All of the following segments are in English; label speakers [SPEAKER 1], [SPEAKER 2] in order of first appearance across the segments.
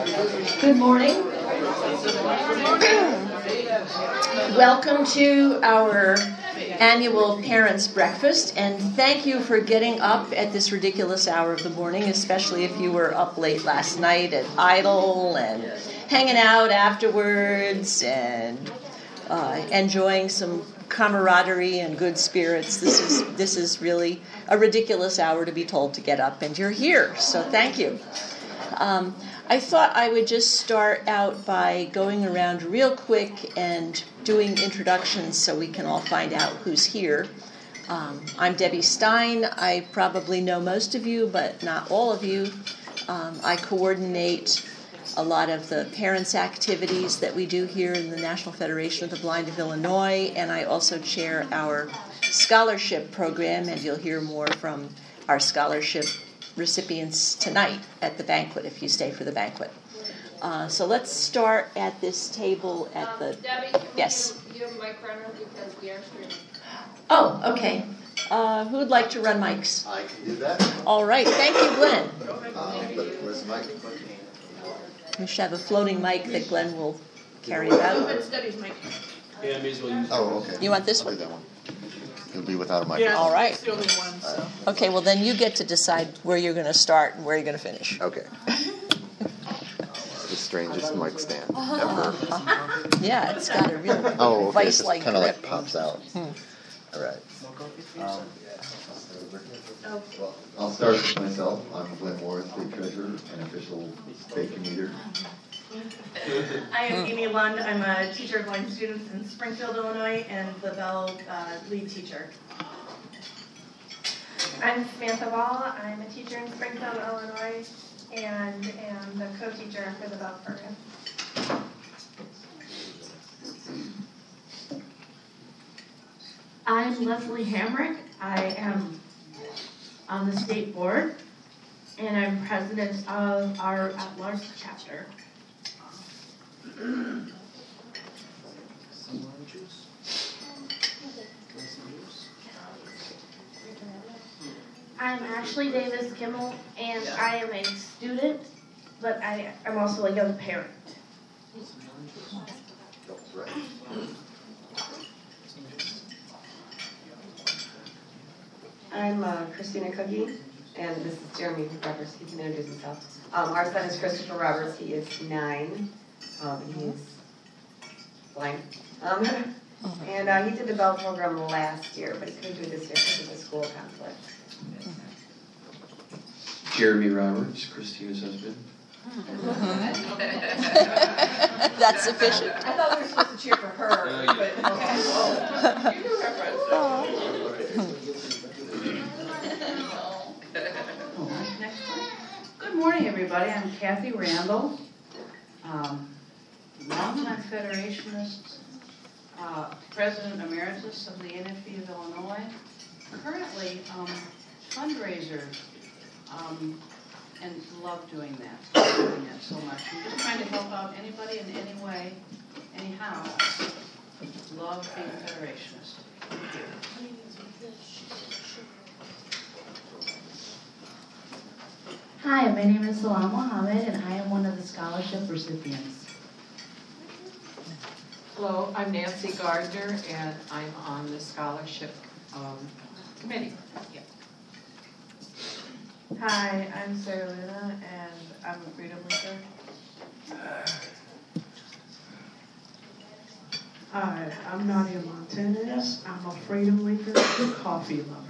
[SPEAKER 1] Good morning. Welcome to our annual Parents' Breakfast, and thank you for getting up at this ridiculous hour of the morning, especially if you were up late last night at Idle and hanging out afterwards and enjoying some camaraderie and good spirits. This is really a ridiculous hour to be told to get up, and you're here, so thank you. I thought I would just start out by going around real quick and doing introductions so we can all find out who's here. I'm Debbie Stein. I probably know most of you, but not all of you. I coordinate a lot of the parents' activities that we do here in the National Federation of the Blind of Illinois, and I also chair our scholarship program, and you'll hear more from our scholarship recipients tonight at the banquet if you stay for the banquet. So let's start at this table at the...
[SPEAKER 2] Debbie,
[SPEAKER 1] yes.
[SPEAKER 2] You have a mic runner because we are streaming.
[SPEAKER 1] Oh, okay. Who would like to run mics?
[SPEAKER 3] I can do that.
[SPEAKER 1] All right. Thank you, Glenn.
[SPEAKER 3] Where's the mic?
[SPEAKER 1] We should have a floating mic that Glenn will carry about.
[SPEAKER 2] It's Debbie's mic.
[SPEAKER 4] Yeah, I may as well use it.
[SPEAKER 3] Oh, okay.
[SPEAKER 1] You want this
[SPEAKER 3] I'll
[SPEAKER 1] one?
[SPEAKER 3] do that one. It'll be without a mic.
[SPEAKER 2] Yeah,
[SPEAKER 1] All right.
[SPEAKER 2] it's the only one, so.
[SPEAKER 1] Okay, well then you get to decide where you're going to start and where you're going to finish.
[SPEAKER 3] Okay. The strangest mic stand ever.
[SPEAKER 1] Yeah, it's got a real
[SPEAKER 3] Oh, okay. It just
[SPEAKER 1] vice-like
[SPEAKER 3] kind of
[SPEAKER 1] grip.
[SPEAKER 3] like pops out. All right. Well, I'll start with myself. I'm Glenn Morris, state treasurer and official state commuter.
[SPEAKER 5] I am Amy Lund. I'm a teacher of blind students in Springfield, Illinois, and the Bell lead teacher.
[SPEAKER 6] I'm Samantha Wall. I'm a teacher in Springfield, Illinois, and am the co-teacher for the Bell program.
[SPEAKER 7] I'm Leslie Hamrick. I am on the state board, and I'm president of our at-large chapter.
[SPEAKER 6] I'm Ashley Davis Kimmel, and I am a student, but I'm also a young parent.
[SPEAKER 3] Right.
[SPEAKER 8] I'm Christina Cookie, and this is Jeremy Roberts. He can introduce himself. Our son is Christopher Roberts. He is 9. He's blind. And he did the Bell program last year, but he couldn't do it this year because of the school conflict.
[SPEAKER 4] Jeremy Roberts, Christina's husband.
[SPEAKER 1] That's sufficient.
[SPEAKER 2] I thought we were supposed to cheer for her, but okay. You do reference.
[SPEAKER 9] Good morning, everybody. I'm Kathy Randall, longtime Federationist, President Emeritus of the NFB of Illinois, currently fundraiser, and love doing that. Love doing that so much. I'm just trying to help out anybody in any way, anyhow. Love being a Federationist. Thank you.
[SPEAKER 7] Hi, my name is Salam Mohammed, and I am one of the scholarship recipients.
[SPEAKER 10] Hello, I'm Nancy Gardner, and I'm on the scholarship committee. Yeah.
[SPEAKER 6] Hi, I'm Sarah Luna, and I'm a freedom leader.
[SPEAKER 11] Hi, I'm Nadia Montanez. I'm a freedom leader and coffee lover.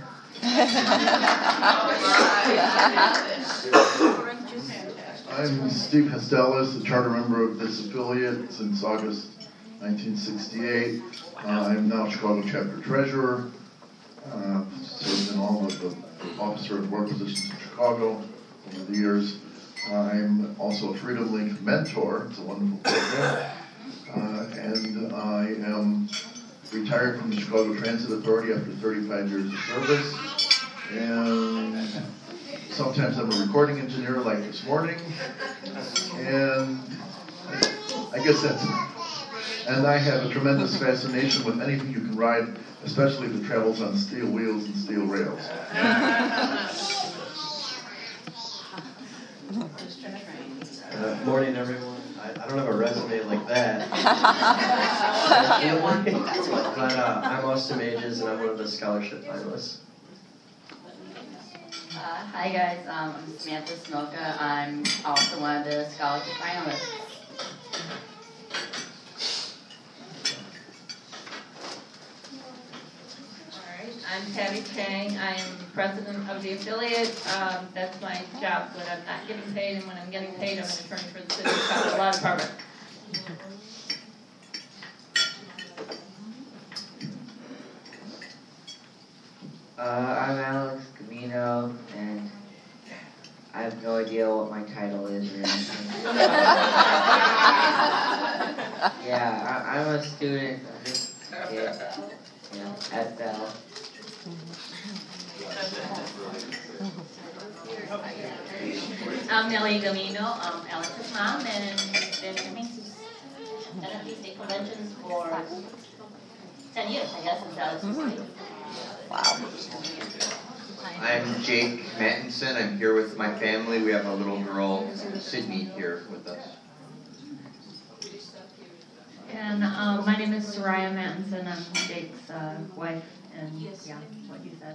[SPEAKER 12] I'm Steve Costellas, a charter member of this affiliate since August 1968. I'm now Chicago chapter treasurer. Served in all of the officer of work positions in Chicago over the years. I'm also a Freedom Link mentor. It's a wonderful program. And I am retired from the Chicago Transit Authority after 35 years of service. And sometimes I'm a recording engineer like this morning. And I guess that's it. And I have a tremendous fascination with anything you can ride, especially if it travels on steel wheels and steel rails.
[SPEAKER 4] Morning, everyone. I don't have a resume like that. But I'm Austin Mages, and I'm one of the scholarship finalists.
[SPEAKER 13] Hi guys, I'm Samantha Smoka. I'm also one of the scholarship finalists.
[SPEAKER 14] I'm Patty Chang. I am president of the affiliate. That's my job when I'm not getting paid, and when I'm getting paid, I'm an attorney for the City of Chicago Law Department.
[SPEAKER 15] I'm Alex Camino, and I have no idea what my title is or anything. Yeah, I'm a student. I'm just a kid, at Bell.
[SPEAKER 14] I'm Nellie Gamino. I'm Alex's mom, and been coming to NFB state conventions for 10 years, I guess, since Alex was born.
[SPEAKER 1] Wow.
[SPEAKER 16] I'm Jake Mattinson. I'm here with my family. We have a little girl, Sydney, here with us.
[SPEAKER 14] And my name is Soraya Mattinson. I'm Jake's wife, and yeah, what you said.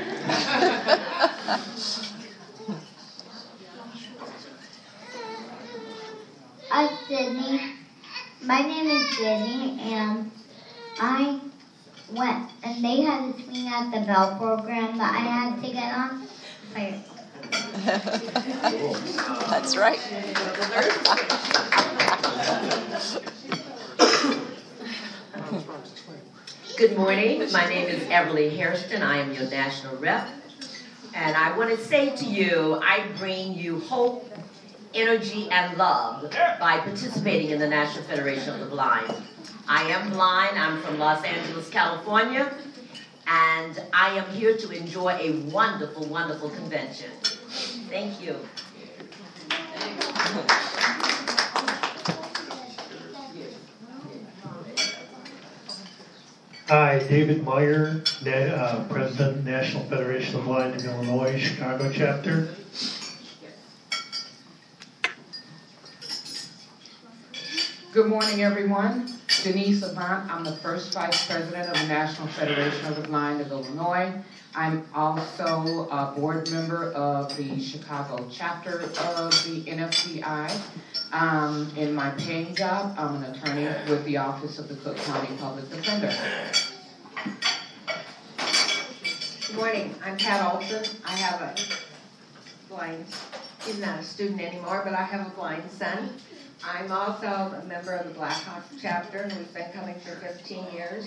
[SPEAKER 17] Hi, Sydney. My name is Sydney, and I went, and they had a swing at the Bell program that I had to get on.
[SPEAKER 1] That's right.
[SPEAKER 18] Good morning. My name is Everly Hairston. I am your national rep. And I want to say to you, I bring you hope, energy, and love by participating in the National Federation of the Blind. I am blind. I'm from Los Angeles, California. And I am here to enjoy a wonderful, wonderful convention. Thank you.
[SPEAKER 19] Hi, David Meyer, President, National Federation of the Blind of Illinois, Chicago chapter.
[SPEAKER 10] Good morning, everyone. Denise Avant. I'm the first Vice President of the National Federation of the Blind of Illinois. I'm also a board member of the Chicago chapter of the NFBI. In my paying job, I'm an attorney with the Office of the Cook County Public Defender.
[SPEAKER 20] Good morning. I'm Pat Olson. I have a blind, he's not a student anymore, but I have a blind son. I'm also a member of the Blackhawks chapter, and we've been coming for 15 years.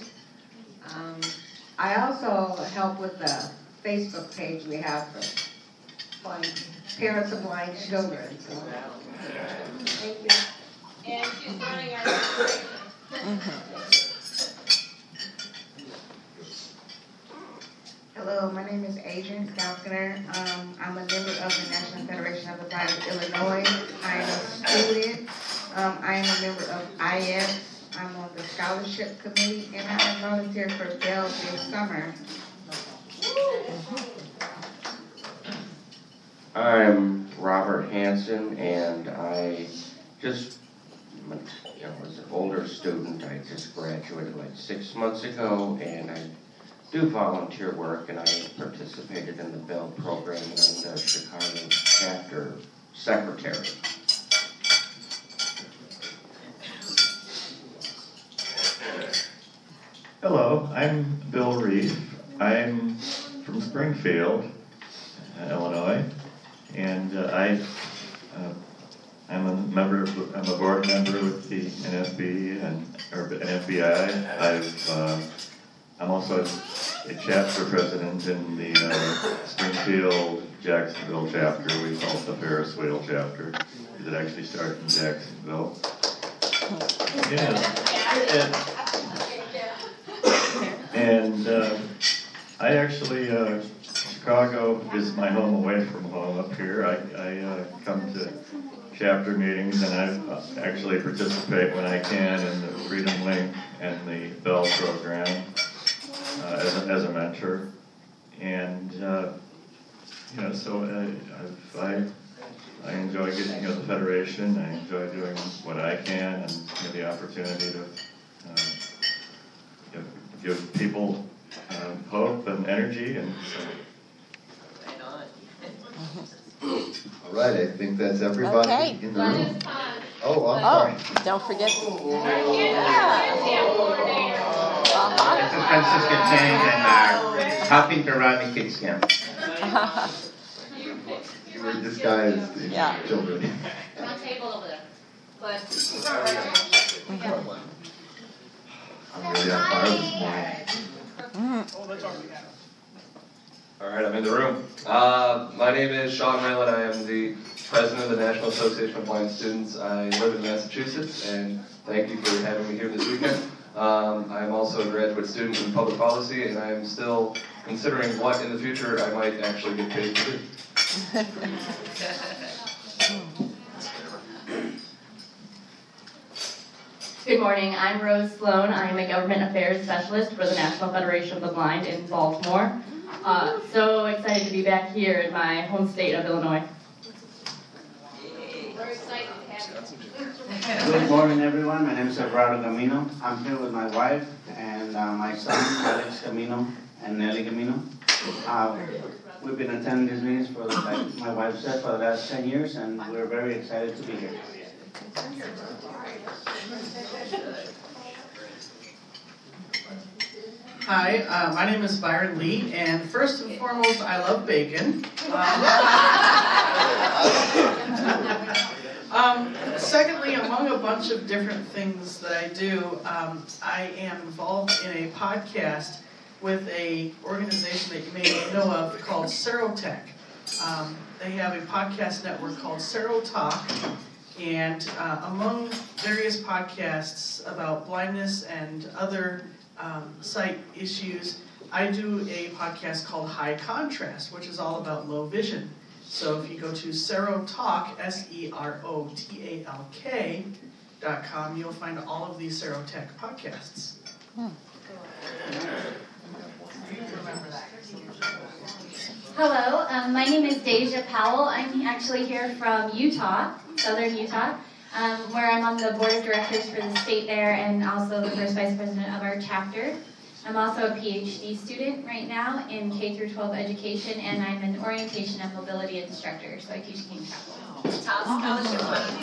[SPEAKER 20] I also help with the Facebook page we have for blind parents of blind children. So, thank you.
[SPEAKER 2] And she's learning our
[SPEAKER 21] Hello, my name is Adrian Falconer. I'm a member of the National Federation of the Blind of Illinois. I am a student. I am a member of IS. I'm on the scholarship committee, and I volunteer for Bell this summer.
[SPEAKER 22] I'm Robert Hansen, and I just, was an older student. I just graduated like 6 months ago, and I do volunteer work, and I participated in the Bell program, and I'm the Chicago chapter secretary.
[SPEAKER 23] Hello, I'm Bill Reef. I'm from Springfield, Illinois, and I'm a board member with the NFB or NFBI. I'm also a chapter president in the Springfield Jacksonville chapter. We call it the Ferris wheel chapter because it actually started in Jacksonville. And I actually, Chicago is my home away from home up here. I come to chapter meetings, and I actually participate when I can in the Freedom Link and the Bell program as a mentor. And, so I I enjoy getting to know the Federation. I enjoy doing what I can and the opportunity to give people hope and energy. And
[SPEAKER 3] All right, I think that's everybody
[SPEAKER 1] Okay.
[SPEAKER 3] in the room. Oh, I'm sorry.
[SPEAKER 1] Don't forget.
[SPEAKER 5] This is Francisco Chang and helping to run the kids camp.
[SPEAKER 3] You were disguised in children.
[SPEAKER 14] One table over there. But
[SPEAKER 3] I'm really on fire this morning.
[SPEAKER 8] All right, I'm in the room. My name is Sean Mylan. I am the president of the National Association of Blind Students. I live in Massachusetts, and thank you for having me here this weekend. I'm also a graduate student in public policy, and I'm still considering what in the future I might actually get paid to do.
[SPEAKER 24] Good morning, I'm Rose Sloan. I am a government affairs specialist for the National Federation of the Blind in Baltimore. So excited to be back here in my home state of Illinois.
[SPEAKER 14] we're excited to have you.
[SPEAKER 5] Good morning, everyone. My name is Eduardo Camino. I'm here with my wife and my son, Alex Camino and Nelly Camino. We've been attending these meetings for, like my wife said, for the last 10 years, and we're very excited to be here.
[SPEAKER 11] Hi, my name is Byron Lee, and first and foremost, I love bacon. Secondly, among a bunch of different things that I do, I am involved in a podcast with an organization that you may know of called Serotech. They have a podcast network called Serotalk, and among various podcasts about blindness and other sight issues, I do a podcast called High Contrast, which is all about low vision. So if you go to Serotalk, SEROTALK.com, you'll find all of these Serotech podcasts.
[SPEAKER 24] Hello, my name is Deja Powell. I'm actually here from Utah, southern Utah, where I'm on the board of directors for the state there and also the first vice president of our chapter. I'm also a PhD student right now in K through 12 education, and I'm an orientation and mobility instructor, so I teach King Chapel.
[SPEAKER 14] Top scholarship money.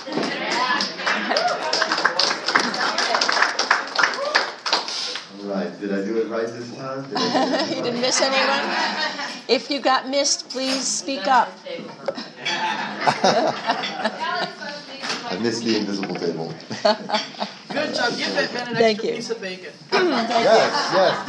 [SPEAKER 3] All right, did I do it right this time?
[SPEAKER 1] You didn't miss anyone? If you got missed, please speak up.
[SPEAKER 3] I missed the invisible table.
[SPEAKER 11] Good job. Give that man an
[SPEAKER 1] Thank
[SPEAKER 11] extra
[SPEAKER 1] you.
[SPEAKER 11] piece of bacon.
[SPEAKER 3] Yes,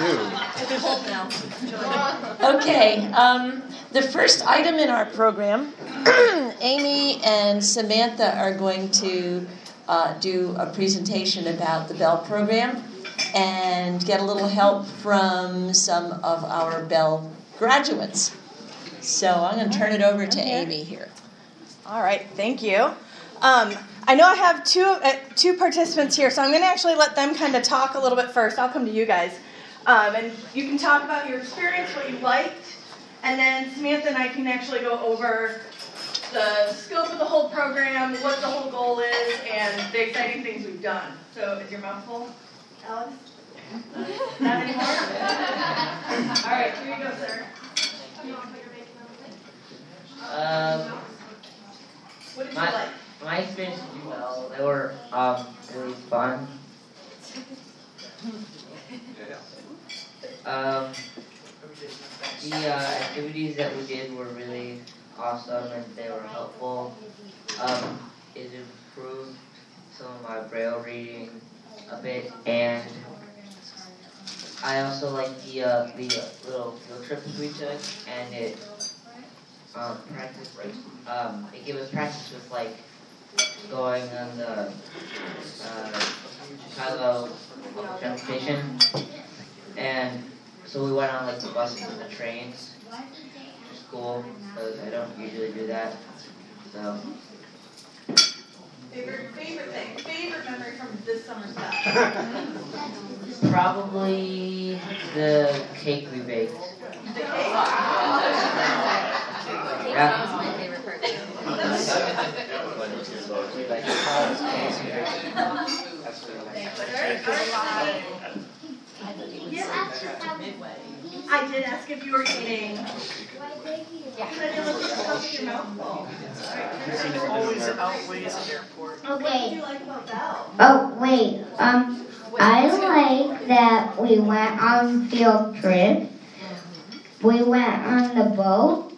[SPEAKER 3] do.
[SPEAKER 1] Okay, the first item in our program, Amy and Samantha are going to do a presentation about the Bell program and get a little help from some of our Bell graduates. So I'm going to turn it over to Amy here.
[SPEAKER 25] All right, thank you. I know I have two participants here, so I'm going to actually let them kind of talk a little bit first. I'll come to you guys. And you can talk about your experience, what you liked, and then Samantha and I can actually go over the scope of the whole program, what the whole goal is, and the exciting things we've done. So is your mouth full, Alex? Not anymore? All right, here you go, sir. You want to put your bacon on the plate? What did you like?
[SPEAKER 15] My experience was well. They were really fun. The activities that we did were really awesome and they were helpful. It improved some of my Braille reading a bit, and I also liked the little field trips we took, and it it gave us practice with like going on the Chicago public transportation, and so we went on like the buses and the trains, which is cool because I don't usually do that. So.
[SPEAKER 25] Favorite memory from this summer stuff?
[SPEAKER 15] Probably the cake we baked.
[SPEAKER 25] The cake?
[SPEAKER 15] Yeah.
[SPEAKER 14] That was my favorite part too.
[SPEAKER 15] like college cases. That's what
[SPEAKER 25] I did ask if you were eating.
[SPEAKER 11] Always outweighs an airport.
[SPEAKER 17] Okay.
[SPEAKER 25] What did you like about Bell?
[SPEAKER 17] Oh, wait. I like that we went on field trips. We went on the boat.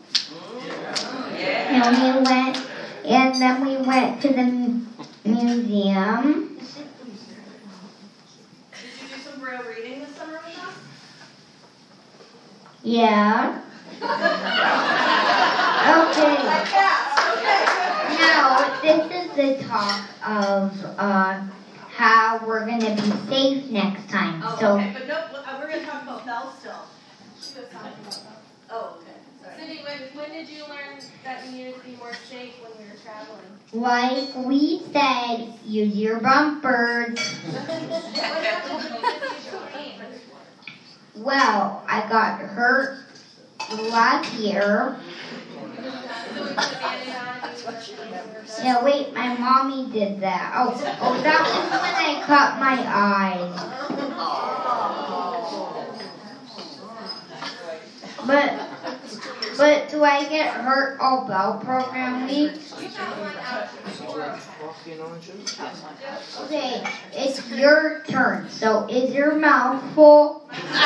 [SPEAKER 17] And then we went to the museum.
[SPEAKER 25] Did you do some Braille reading this summer with us?
[SPEAKER 17] Yeah. Okay. Now, this is the talk of how we're going to be safe next time.
[SPEAKER 25] Oh,
[SPEAKER 17] So,
[SPEAKER 25] okay. But no, we're going to talk about Bell still. She was talking about Bell. Oh, okay. Sorry.
[SPEAKER 4] Cindy, when did you learn that you needed to be more safe when we were traveling?
[SPEAKER 17] like we said, use your bumpers. Well, I got hurt last year. Yeah, wait, my mommy did that. Oh, that was when I cut my eye. But do I get hurt all Bell program week? Okay, it's your turn. So is your mouth full?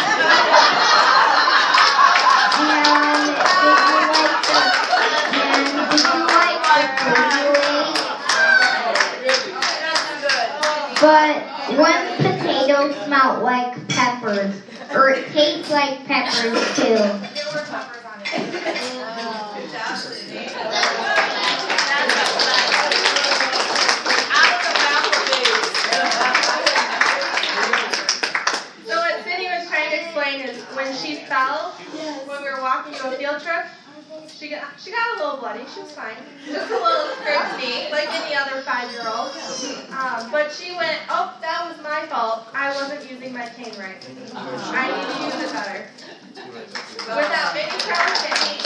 [SPEAKER 17] And did you like the food you ate? But one potato smelled like peppers, or it tastes like peppers too.
[SPEAKER 4] So what Cindy was trying to explain is when she fell, when we were walking to a field trip, she got a little bloody. She was fine. Just a little scraped knee, like any other 5-year-old. But she went, oh, that was my fault. I wasn't using my cane right. I need to use it better. Without any proper technique.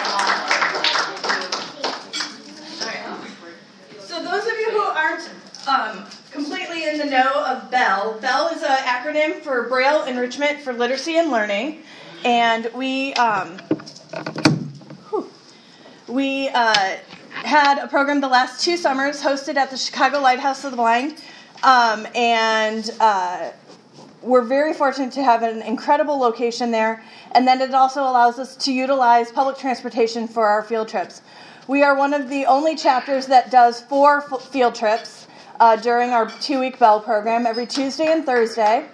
[SPEAKER 25] So those of you who aren't completely in the know of BELL, BELL is an acronym for Braille Enrichment for Literacy and Learning, and we had a program the last 2 summers hosted at the Chicago Lighthouse of the Blind, and we're very fortunate to have an incredible location there, and then it also allows us to utilize public transportation for our field trips. We are one of the only chapters that does 4 field trips during our 2-week BELL program every Tuesday and Thursday.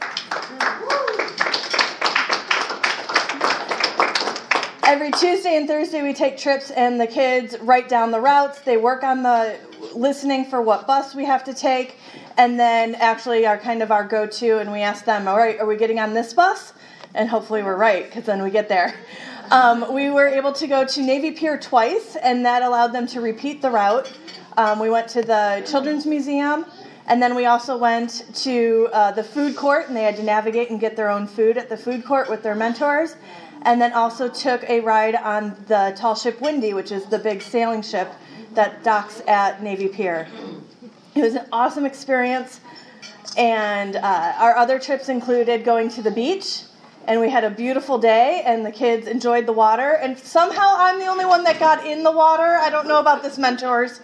[SPEAKER 25] Every Tuesday and Thursday we take trips and the kids write down the routes. They work on the listening for what bus we have to take, and then actually are kind of our go-to, and we ask them, all right, are we getting on this bus? And hopefully we're right, because then we get there. We were able to go to Navy Pier twice, and that allowed them to repeat the route. We went to the Children's Museum, and then we also went to the food court, and they had to navigate and get their own food at the food court with their mentors, and then also took a ride on the tall ship Windy, which is the big sailing ship that docks at Navy Pier. It was an awesome experience, and our other trips included going to the beach, and we had a beautiful day, and the kids enjoyed the water, and somehow I'm the only one that got in the water. I don't know about this mentors.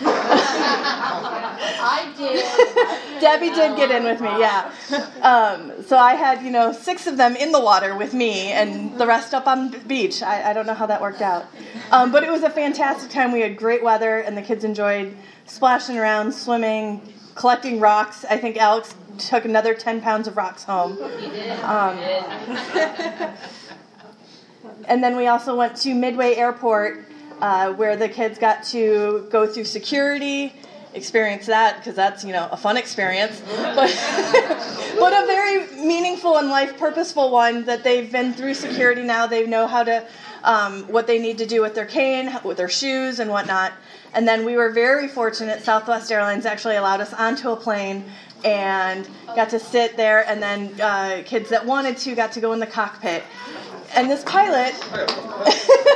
[SPEAKER 1] I did.
[SPEAKER 25] Debbie did get in with me, yeah. So I had, 6 of them in the water with me, and the rest up on the beach. I don't know how that worked out. But it was a fantastic time. We had great weather, and the kids enjoyed splashing around, swimming, collecting rocks. I think Alex took another 10 pounds of rocks home.
[SPEAKER 14] He did.
[SPEAKER 25] And then we also went to Midway Airport, where the kids got to go through security, experience that, because that's, a fun experience, but a very meaningful and life purposeful one that they've been through security now. They know how to, what they need to do with their cane, with their shoes and whatnot. And then we were very fortunate, Southwest Airlines actually allowed us onto a plane and got to sit there, and then kids that wanted to got to go in the cockpit. And this pilot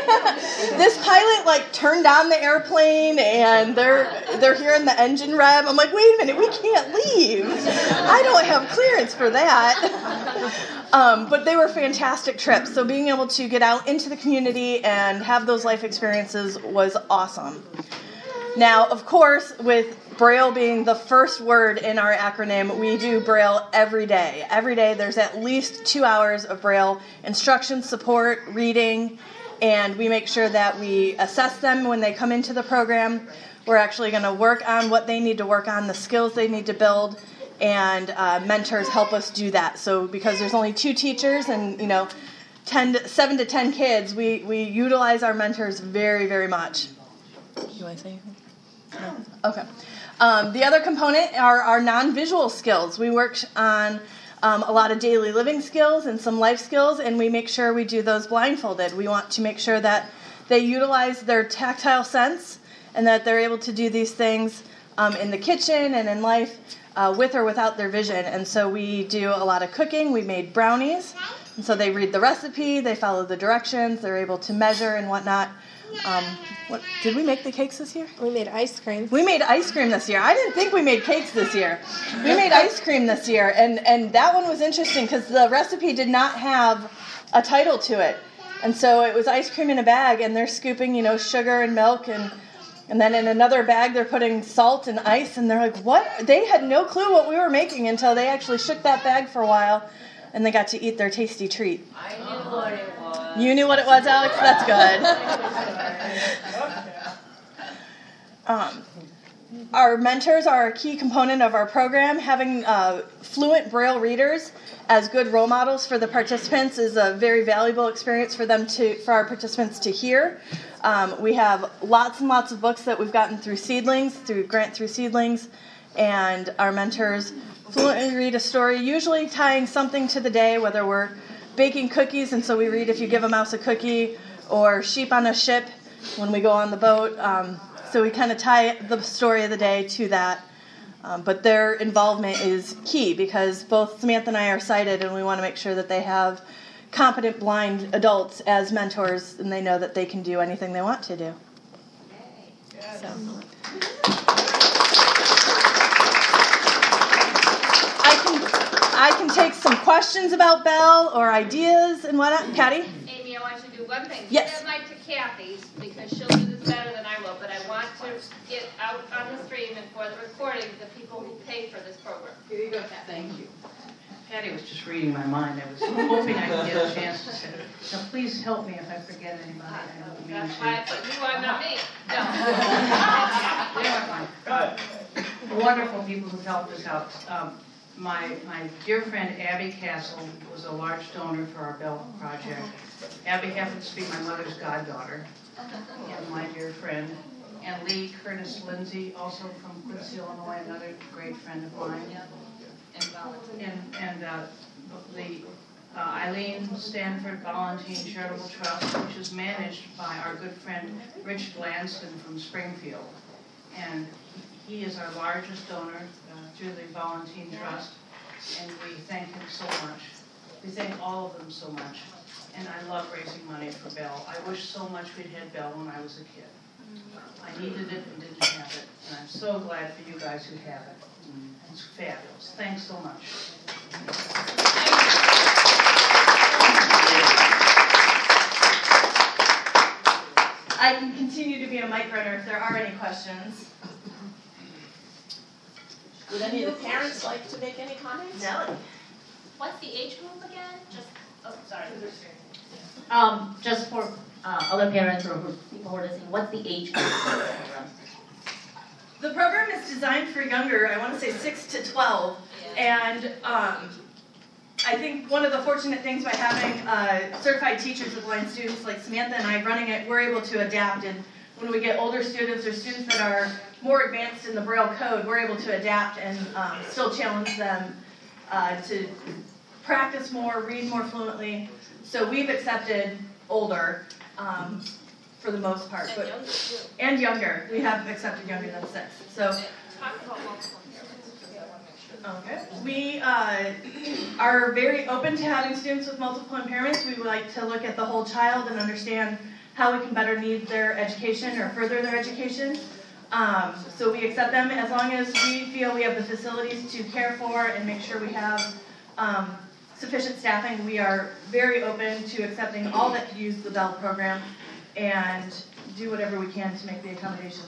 [SPEAKER 25] This pilot like turned on the airplane and they're hearing the engine rev. I'm like, wait a minute, we can't leave. I don't have clearance for that. But they were fantastic trips. So being able to get out into the community and have those life experiences was awesome. Now, of course, with Braille being the first word in our acronym, we do Braille every day. Every day there's at least 2 hours of Braille instruction, support, reading, and we make sure that we assess them when they come into the program. We're actually going to work on what they need to work on, the skills they need to build, and mentors help us do that. So because there's only 2 teachers and 7 to 10 kids, we utilize our mentors very, very much. Do I say anything? No? Okay. The other component are our non-visual skills. We work on a lot of daily living skills and some life skills, and we make sure we do those blindfolded. We want to make sure that they utilize their tactile sense and that they're able to do these things in the kitchen and in life with or without their vision. And so we do a lot of cooking. We made brownies, and so they read the recipe, they follow the directions, they're able to measure and whatnot. Did we make the cakes this year?
[SPEAKER 6] We made ice cream.
[SPEAKER 25] We made ice cream this year. I didn't think we made cakes this year. We made ice cream this year, and that one was interesting because the recipe did not have a title to it. And so it was ice cream in a bag, and they're scooping, sugar and milk, and then in another bag they're putting salt and ice, and they're like, what? They had no clue what we were making until they actually shook that bag for a while, and they got to eat their tasty treat.
[SPEAKER 14] I knew what it was.
[SPEAKER 25] You knew what it was, Alex? That's good. Our mentors are a key component of our program. Having fluent Braille readers as good role models for the participants is a very valuable experience for our participants to hear. We have lots and lots of books that we've gotten through Seedlings, through Seedlings, and our mentors fluently read a story, usually tying something to the day, whether we're baking cookies, and so we read If You Give a Mouse a Cookie, or Sheep on a Ship when we go on the boat. So we kind of tie the story of the day to that. But their involvement is key because both Samantha and I are sighted, and we want to make sure that they have competent blind adults as mentors, and they know that they can do anything they want to do. So. I can take some questions about Belle or ideas and whatnot. Patty?
[SPEAKER 7] Amy, I want you to do one thing.
[SPEAKER 25] Yes.
[SPEAKER 7] Send mine to Kathy because she'll do this better than I will, but I want to get out on the stream and for the recording the people who pay for this program.
[SPEAKER 11] Here you go. Thank you. Patty was just reading my mind. I was hoping I could get a chance to say, now please help me if I forget anybody. I don't mean
[SPEAKER 7] That's
[SPEAKER 11] to.
[SPEAKER 7] why I put you on, not me.
[SPEAKER 11] No. Wonderful people who helped us out. My dear friend Abby Castle was a large donor for our Bell project. Abby happens to be my mother's goddaughter and my dear friend. And Lee Curtis Lindsay, also from Quincy, Illinois, another great friend of mine. And the Eileen Stanford Volunteer Charitable Trust, which is managed by our good friend Rich Glanston from Springfield. And he is our largest donor through the Volunteer Trust, and we thank him so much. We thank all of them so much. And I love raising money for Bell. I wish so much we'd had Bell when I was a kid. I needed it and didn't have it, and I'm so glad for you guys who have it. It's fabulous. Thanks so much.
[SPEAKER 25] I can continue to be a mic runner if there are any questions. Would any of the parents like to make any comments?
[SPEAKER 14] Nellie.
[SPEAKER 7] What's the age group again?
[SPEAKER 14] Just for other parents or people who are listening, what's the age group for the program?
[SPEAKER 25] The program is designed for younger, I want to say 6 to 12, and I think one of the fortunate things by having certified teachers with blind students like Samantha and I running it, we're able to adapt, and when we get older students or students that are more advanced in the Braille code, we're able to adapt and still challenge them to practice more, read more fluently. So we've accepted older for the most part, and younger. We have accepted younger than 6. So. Okay. We are very open to having students with multiple impairments. We like to look at the whole child and understand how we can better need their education or further their education. So we accept them as long as we feel we have the facilities to care for and make sure we have sufficient staffing. We are very open to accepting all that could use the Bell program and do whatever we can to make the accommodations.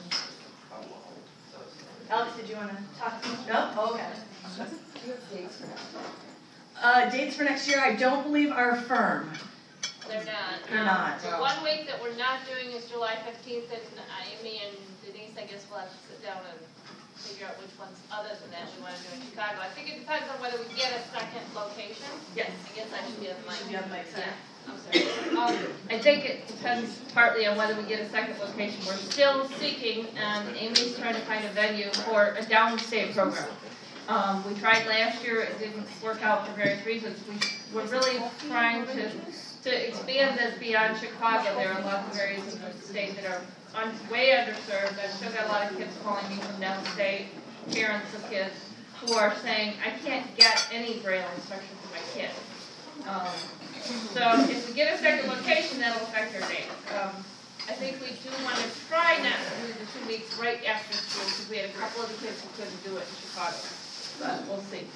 [SPEAKER 25] Alex, did you want to talk to me? No? Oh, okay.
[SPEAKER 2] Do you have dates for next year?
[SPEAKER 25] Dates for next year, I don't believe are firm.
[SPEAKER 7] They're not.
[SPEAKER 25] They're not.
[SPEAKER 7] The 1 week that we're not doing is July 15th, and Amy and Denise, I guess, will have to sit down and figure out which ones other than that we want to do in Chicago. I think it depends on whether we get a second location.
[SPEAKER 25] Yes.
[SPEAKER 7] I guess I should be on the mic.
[SPEAKER 25] Should be on the mic, sorry.
[SPEAKER 7] Yeah. I'm sorry. I think it depends partly on whether we get a second location. We're still seeking, Amy's trying to find a venue for a downstate program. We tried last year, it didn't work out for various reasons. We're really trying to expand this beyond Chicago. There are lots of areas of the state that are way underserved. I've still got a lot of kids calling me from downstate, parents of kids, who are saying, I can't get any Braille instruction for my kids. So if we get a second location, that'll affect our dates. I think we do want to try not to do the 2 weeks right after school, because we had a couple of the kids who couldn't do it in Chicago. But we'll see.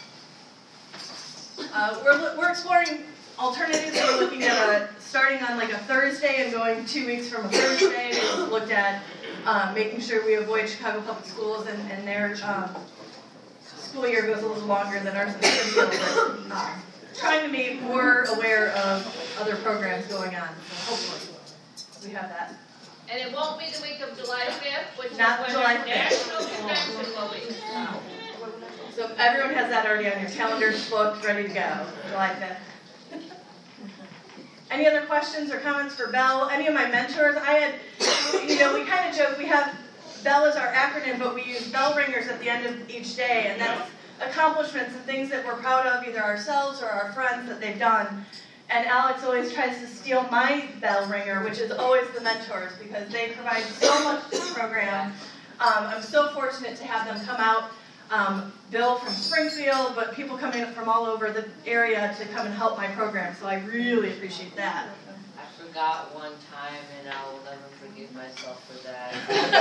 [SPEAKER 25] We're exploring alternatives. We're looking at starting on like a Thursday and going 2 weeks from a Thursday. We've looked at making sure we avoid Chicago Public Schools and their school year goes a little longer than ours. Trying to be more aware of other programs going on. So hopefully we have that.
[SPEAKER 7] And it won't be the week of July 5th, which
[SPEAKER 25] Not
[SPEAKER 7] is when
[SPEAKER 25] July
[SPEAKER 7] our
[SPEAKER 25] 5th.
[SPEAKER 7] national convention will be.
[SPEAKER 25] So everyone has that already on your calendars booked, ready to go, July 5th. Any other questions or comments for Bell? Any of my mentors? We kind of joke, we have Bell as our acronym, but we use bell ringers at the end of each day, and that's accomplishments and things that we're proud of, either ourselves or our friends that they've done. And Alex always tries to steal my bell ringer, which is always the mentors, because they provide so much to the program. I'm so fortunate to have them come out. Bill from Springfield, but people coming up from all over the area to come and help my program, so I really appreciate that.
[SPEAKER 15] I forgot one time, and I will never forgive myself for that.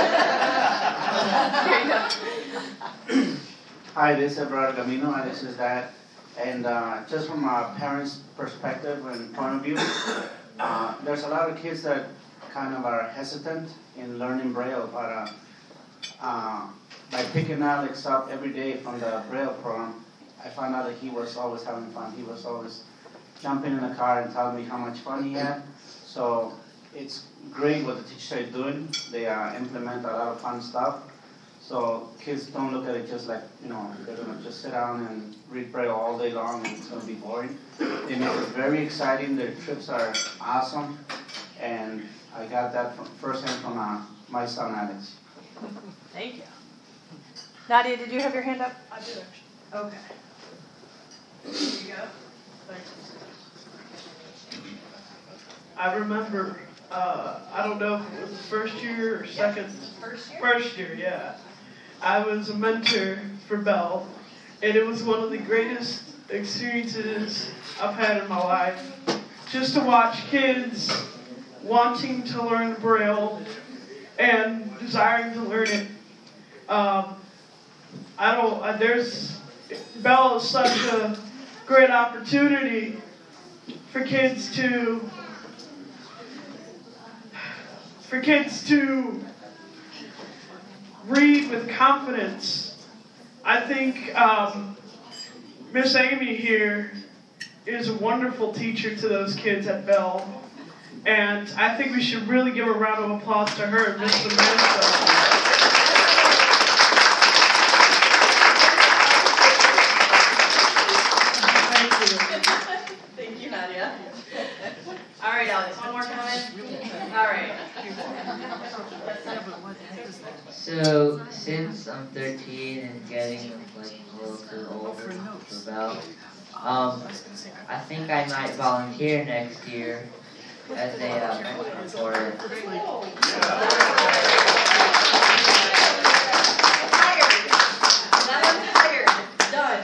[SPEAKER 5] Hi, this is Eduardo Camino, and this is Dad. And just from a parent's perspective and point of view, there's a lot of kids that kind of are hesitant in learning Braille, but by picking Alex up every day from the Braille program, I found out that he was always having fun. He was always jumping in the car and telling me how much fun he had. So it's great what the teachers are doing. They implement a lot of fun stuff. So kids don't look at it just like, they're going to just sit down and read Braille all day long and it's going to be boring. They make it very exciting. Their trips are awesome. And I got that firsthand from my son, Alex.
[SPEAKER 25] Thank you. Nadia, did you have your hand up? I did, actually. Okay. There you go.
[SPEAKER 11] I remember, I don't know if it was the first year or second.
[SPEAKER 25] First year?
[SPEAKER 11] First year, yeah. I was a mentor for Bell, and it was one of the greatest experiences I've had in my life. Just to watch kids wanting to learn Braille and desiring to learn it. Bell is such a great opportunity for kids to read with confidence. I think Miss Amy here is a wonderful teacher to those kids at Bell. And I think we should really give a round of applause to her and Miss Samantha.
[SPEAKER 25] Thank you, Nadia. All right, Alex, one more comment? All right.
[SPEAKER 15] So, since I'm 13 and getting a little too older for Bell, I think I might volunteer next year as a mentor for it.
[SPEAKER 25] That one's hired. Done.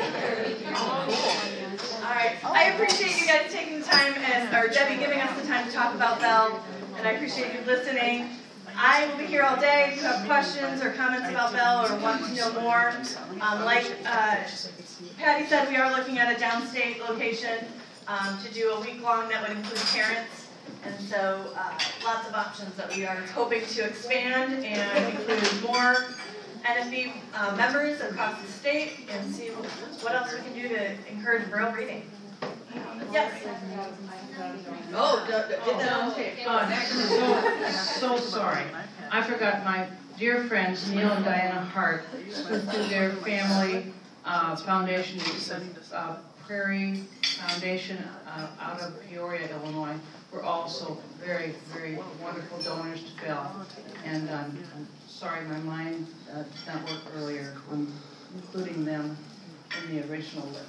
[SPEAKER 25] All right. I appreciate you guys taking the time, or Debbie giving us the time to talk about Bell, and I appreciate you listening. I will be here all day if you have questions or comments about Bell or want to know more. Like Patty said, we are looking at a downstate location to do a week-long that would include parents. And so lots of options that we are hoping to expand and include more NFB members across the state and see what else we can do to encourage Braille reading. Yes?
[SPEAKER 11] Oh, get that on tape. So sorry. I forgot my dear friends Neil and Diana Hart, who through their family foundation, Prairie Foundation out of Peoria, Illinois, were also very, very wonderful donors to Bell. And I'm sorry my mind did not work earlier on including them in the original list.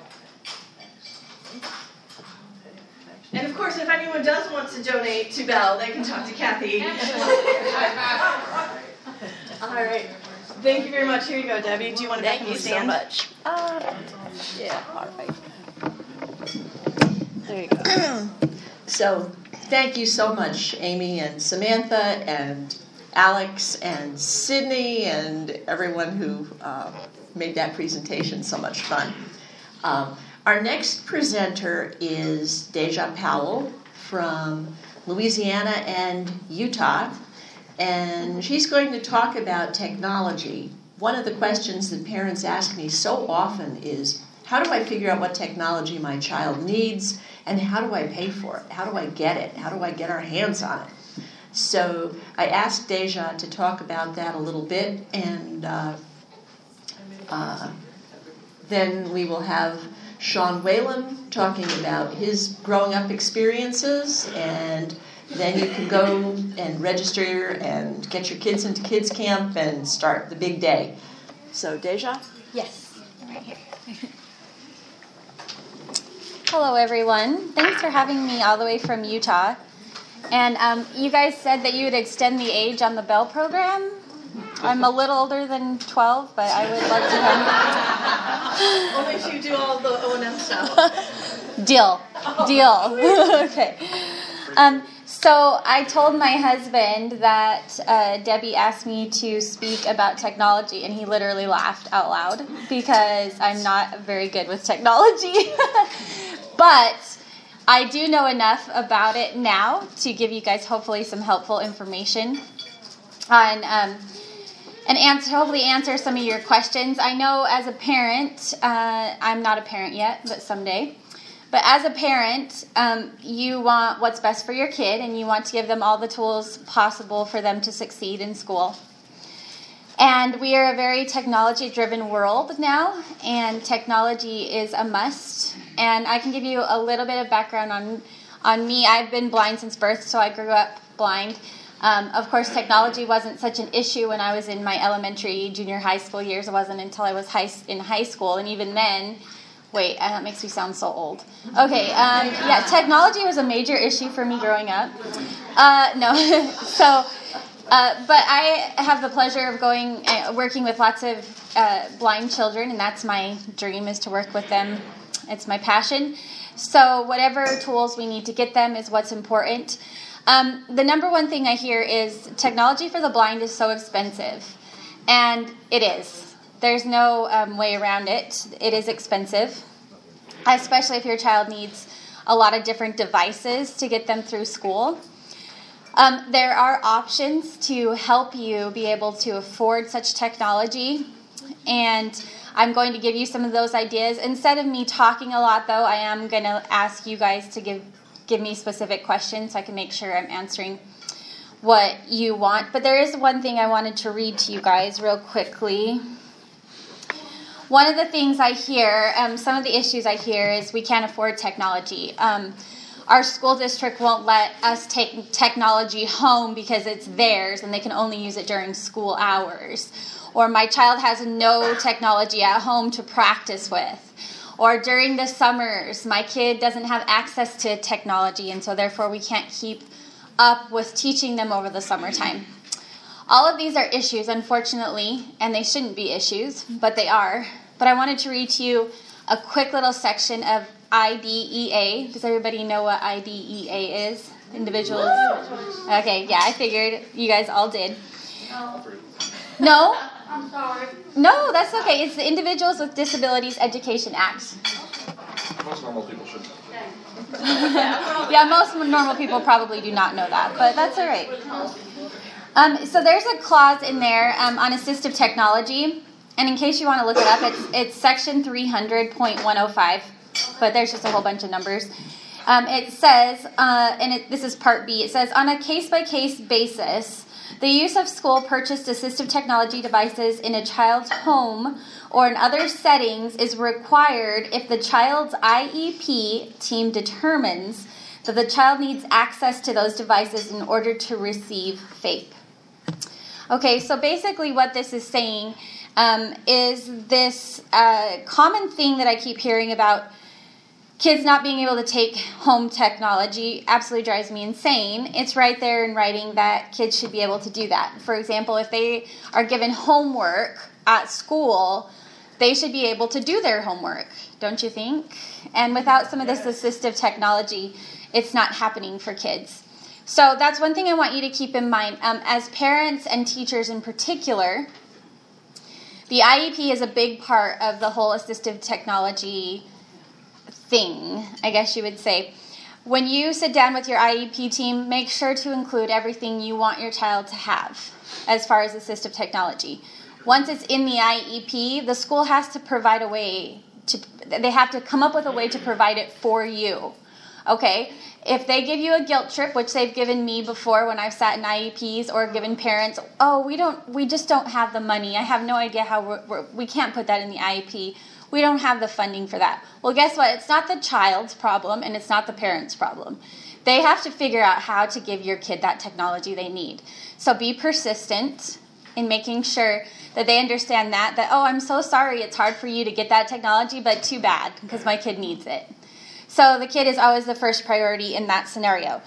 [SPEAKER 25] And of course, if anyone does want to donate to Bell, they can talk to Kathy. All right. Thank you very much. Here you go, Debbie. Do you want to back me stand?
[SPEAKER 1] Thank you so much. Yeah, all right. There you go. So, thank you so much, Amy and Samantha and Alex and Sydney and everyone who made that presentation so much fun. Our next presenter is Deja Powell from Louisiana and Utah, and she's going to talk about technology. One of the questions that parents ask me so often is, how do I figure out what technology my child needs, and how do I pay for it? How do I get it? How do I get our hands on it? So I asked Deja to talk about that a little bit, and then we will have Sean Whalen talking about his growing up experiences, and then you can go and register and get your kids into kids camp and start the big day. So, Deja?
[SPEAKER 24] Yes, right here. Hello, everyone. Thanks for having me all the way from Utah. And you guys said that you would extend the age on the Bell program. I'm a little older than 12, but I would love to come.
[SPEAKER 25] Only if you do all the O&M stuff.
[SPEAKER 24] Deal. Okay. So I told my husband that Debbie asked me to speak about technology, and he literally laughed out loud because I'm not very good with technology. But I do know enough about it now to give you guys hopefully some helpful information on and hopefully answer some of your questions. I know as a parent, I'm not a parent yet, but someday. But as a parent, you want what's best for your kid, and you want to give them all the tools possible for them to succeed in school. And we are a very technology-driven world now, and technology is a must. And I can give you a little bit of background on me. I've been blind since birth, so I grew up blind. Of course, technology wasn't such an issue when I was in my elementary, junior high school years. It wasn't until I was in high school, and even then, that makes me sound so old. Okay, technology was a major issue for me growing up. But I have the pleasure of working with lots of blind children, and that's my dream, is to work with them. It's my passion. So whatever tools we need to get them is what's important. The number one thing I hear is technology for the blind is so expensive. And it is. There's no way around it. It is expensive, especially if your child needs a lot of different devices to get them through school. There are options to help you be able to afford such technology, and I'm going to give you some of those ideas. Instead of me talking a lot, though, I am going to ask you guys to give me specific questions so I can make sure I'm answering what you want. But there is one thing I wanted to read to you guys real quickly. One of the things I hear, some of the issues I hear is we can't afford technology. Our school district won't let us take technology home because it's theirs and they can only use it during school hours. Or my child has no technology at home to practice with. Or during the summers, my kid doesn't have access to technology, and so therefore we can't keep up with teaching them over the summertime. All of these are issues, unfortunately, and they shouldn't be issues, but they are. But I wanted to read to you a quick little section of IDEA. Does everybody know what IDEA is?
[SPEAKER 6] Individuals? Okay, yeah, I figured you guys all did. No?
[SPEAKER 9] I'm sorry.
[SPEAKER 6] No, that's okay. It's the Individuals with Disabilities Education Act.
[SPEAKER 8] Most normal people should know.
[SPEAKER 6] Yeah, most normal people probably do not know that, but that's all right. So there's a clause in there on assistive technology, and in case you want to look it up, it's section 300.105, but there's just a whole bunch of numbers. It says, this is part B, it says, on a case-by-case basis, the use of school-purchased assistive technology devices in a child's home or in other settings is required if the child's IEP team determines that the child needs access to those devices in order to receive FAPE. Okay, so basically what this is saying is this common thing that I keep hearing about kids not being able to take home technology absolutely drives me insane. It's right there in writing that kids should be able to do that. For example, if they are given homework at school, they should be able to do their homework, don't you think? And without some of this assistive technology, it's not happening for kids. So that's one thing I want you to keep in mind. As parents and teachers in particular, the IEP is a big part of the whole assistive technology thing, I guess you would say. When you sit down with your IEP team, make sure to include everything you want your child to have as far as assistive technology. Once it's in the IEP, the school has to provide a way they have to come up with a way to provide it for you. Okay? If they give you a guilt trip, which they've given me before when I've sat in IEPs or given parents, we just don't have the money. I have no idea how we can't put that in the IEP. We don't have the funding for that. Well, guess what? It's not the child's problem and it's not the parent's problem. They have to figure out how to give your kid that technology they need. So be persistent in making sure that they understand that, I'm so sorry it's hard for you to get that technology, but too bad because my kid needs it. So the kid is always the first priority in that scenario.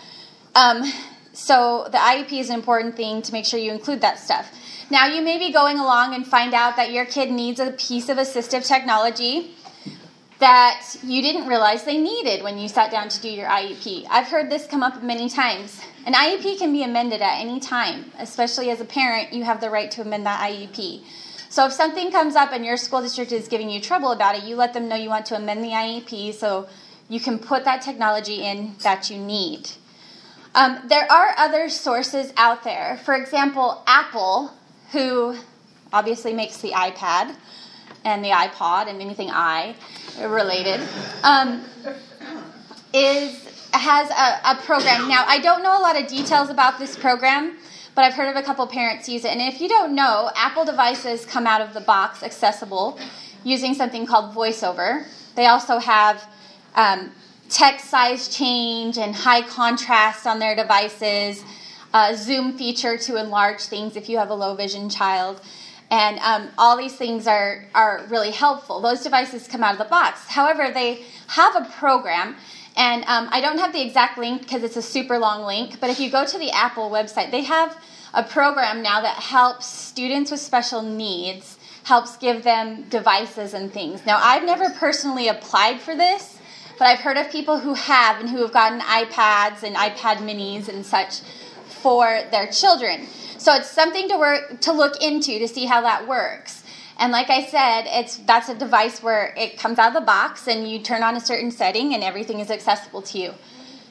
[SPEAKER 6] So the IEP is an important thing to make sure you include that stuff. Now you may be going along and find out that your kid needs a piece of assistive technology that you didn't realize they needed when you sat down to do your IEP. I've heard this come up many times. An IEP can be amended at any time. Especially as a parent, you have the right to amend that IEP. So if something comes up and your school district is giving you trouble about it, you let them know you want to amend the IEP so you can put that technology in that you need. There are other sources out there. For example, Apple, who obviously makes the iPad and the iPod and anything related, has a program. Now, I don't know a lot of details about this program, but I've heard of a couple parents use it. And if you don't know, Apple devices come out of the box accessible using something called VoiceOver. They also have text size change and high contrast on their devices, zoom feature to enlarge things if you have a low vision child. And all these things are really helpful. Those devices come out of the box. However, they have a program, and I don't have the exact link because it's a super long link, but if you go to the Apple website, they have a program now that helps students with special needs, helps give them devices and things. Now, I've never personally applied for this, but I've heard of people who have and who have gotten iPads and iPad minis and such for their children. So it's something to look into to see how that works. And like I said, that's a device where it comes out of the box and you turn on a certain setting and everything is accessible to you.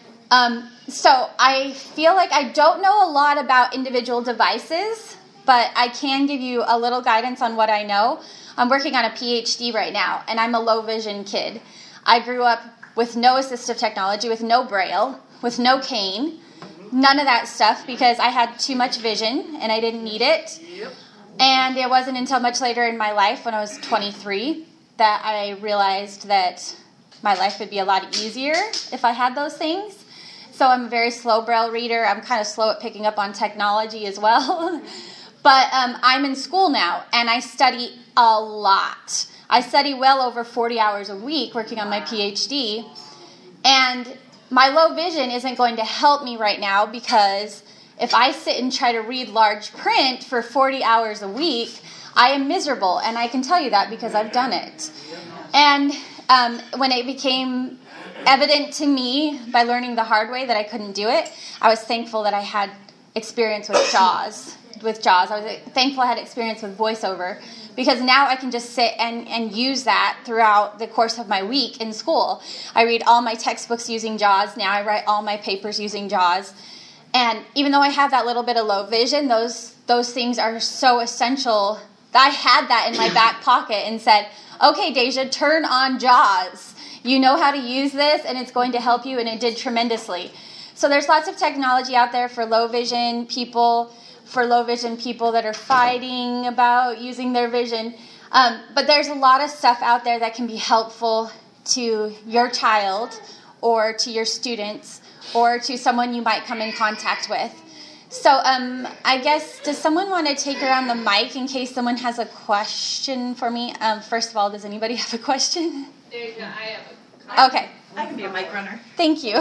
[SPEAKER 6] So I feel like I don't know a lot about individual devices, but I can give you a little guidance on what I know. I'm working on a PhD right now, and I'm a low vision kid. I grew up with no assistive technology, with no Braille, with no cane, none of that stuff because I had too much vision and I didn't need it. Yep. And it wasn't until much later in my life, when I was 23, that I realized that my life would be a lot easier if I had those things. So I'm a very slow Braille reader. I'm kind of slow at picking up on technology as well. But I'm in school now, and I study a lot. I study well over 40 hours a week working on my PhD. And my low vision isn't going to help me right now because if I sit and try to read large print for 40 hours a week, I am miserable, and I can tell you that because I've done it. And when it became evident to me by learning the hard way that I couldn't do it, I was thankful that I had experience with JAWS. I was thankful I had experience with VoiceOver, because now I can just sit and use that throughout the course of my week in school. I read all my textbooks using JAWS. Now I write all my papers using JAWS. And even though I have that little bit of low vision, those things are so essential. I had that in my back pocket and said, okay, Deja, turn on JAWS. You know how to use this, and it's going to help you, and it did tremendously. So there's lots of technology out there for low vision people that are fighting about using their vision. But there's a lot of stuff out there that can be helpful to your child or to your students or to someone you might come in contact with. So I guess, does someone want to take around the mic in case someone has a question for me? First of all, does anybody have a question?
[SPEAKER 7] Deja, I have
[SPEAKER 6] Okay.
[SPEAKER 25] I can be a mic runner.
[SPEAKER 6] Thank you.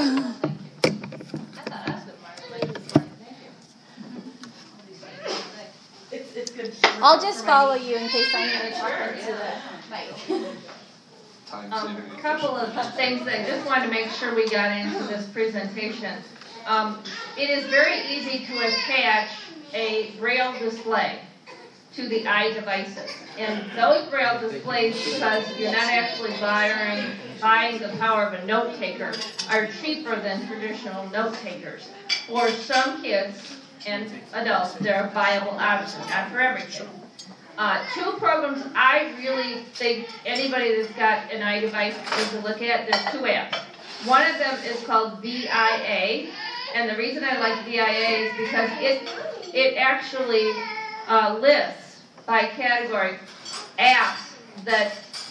[SPEAKER 25] It's good.
[SPEAKER 6] I'll just follow you in case I'm going to talk into the mic.
[SPEAKER 7] A couple of things that I just wanted to make sure we got into this presentation. It is very easy to attach a Braille display to the iDevices. And those Braille displays, because you're not actually buying the power of a note taker, are cheaper than traditional note takers. For some kids and adults, they're a viable option, not for every kid. Two programs I really think anybody that's got an iDevice needs to look at. There's two apps. One of them is called VIA, and the reason I like VIA is because it actually lists by category apps that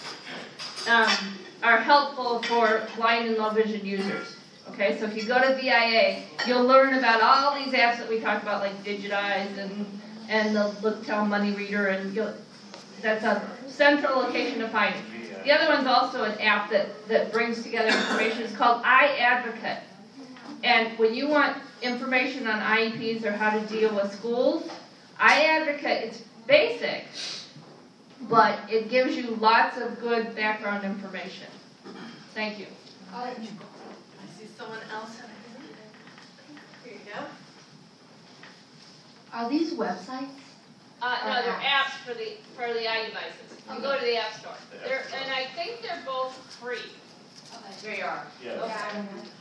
[SPEAKER 7] are helpful for blind and low vision users. Okay, so if you go to VIA, you'll learn about all these apps that we talked about, like Digitize and the Looktel Money Reader, and that's a central location to find it. The other one's also an app that brings together information. It's called iAdvocate. And when you want information on IEPs or how to deal with schools, iAdvocate, it's basic, but it gives you lots of good background information. Thank you.
[SPEAKER 25] I see someone else. Here you go.
[SPEAKER 9] Are these websites?
[SPEAKER 7] No, they're apps for the iDevices. You go to the App Store. And I think they're both free.
[SPEAKER 25] They are.
[SPEAKER 7] Yes.
[SPEAKER 25] Okay.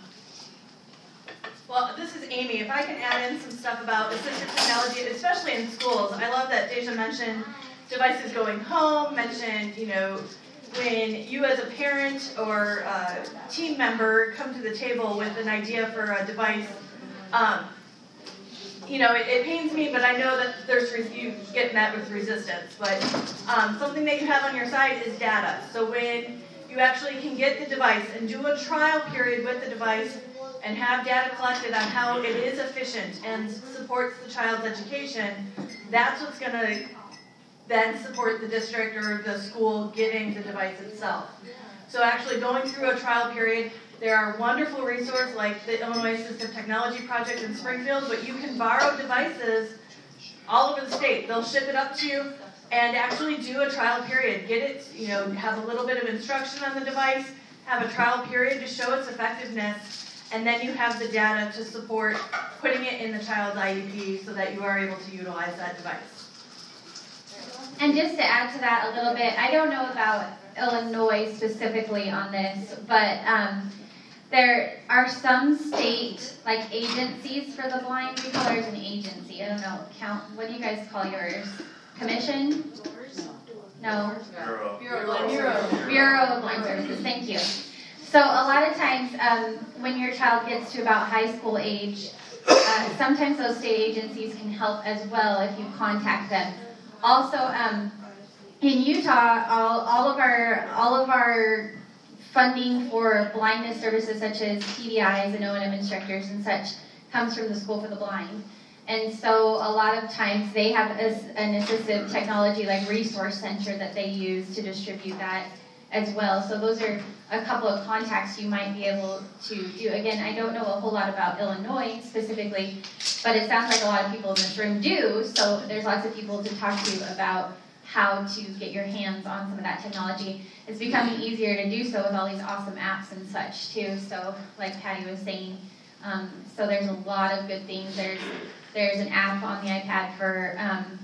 [SPEAKER 25] Well, this is Amy. If I can add in some stuff about assistive technology, especially in schools. I love that Deja mentioned devices going home, mentioned, when you as a parent or a team member come to the table with an idea for a device, it pains me, but I know that you get met with resistance. But something that you have on your side is data. So when you actually can get the device and do a trial period with the device and have data collected on how it is efficient and supports the child's education, that's what's going to then support the district or the school getting the device itself. So actually going through a trial period, there are wonderful resources like the Illinois Assistive Technology Project in Springfield, but you can borrow devices all over the state. They'll ship it up to you and actually do a trial period. Get it, have a little bit of instruction on the device, have a trial period to show its effectiveness, and then you have the data to support putting it in the child's IEP so that you are able to utilize that device.
[SPEAKER 24] And just to add to that a little bit, I don't know about Illinois specifically on this, but there are some state agencies for the blind. We call ours an agency. I don't know. What do you guys call yours? Commission? No. Bureau of Blind Services. Thank you. So a lot of times when your child gets to about high school age, sometimes those state agencies can help as well if you contact them. Also, in Utah, all of our funding for blindness services such as TDIs and O&M instructors and such comes from the School for the Blind. And so a lot of times they have an assistive technology resource center that they use to distribute that as well. So those are a couple of contacts you might be able to do. Again, I don't know a whole lot about Illinois specifically, but it sounds like a lot of people in this room do. So there's lots of people to talk to about how to get your hands on some of that technology. It's becoming easier to do so with all these awesome apps and such too. So like Patty was saying, so there's a lot of good things. There's an app on the iPad for,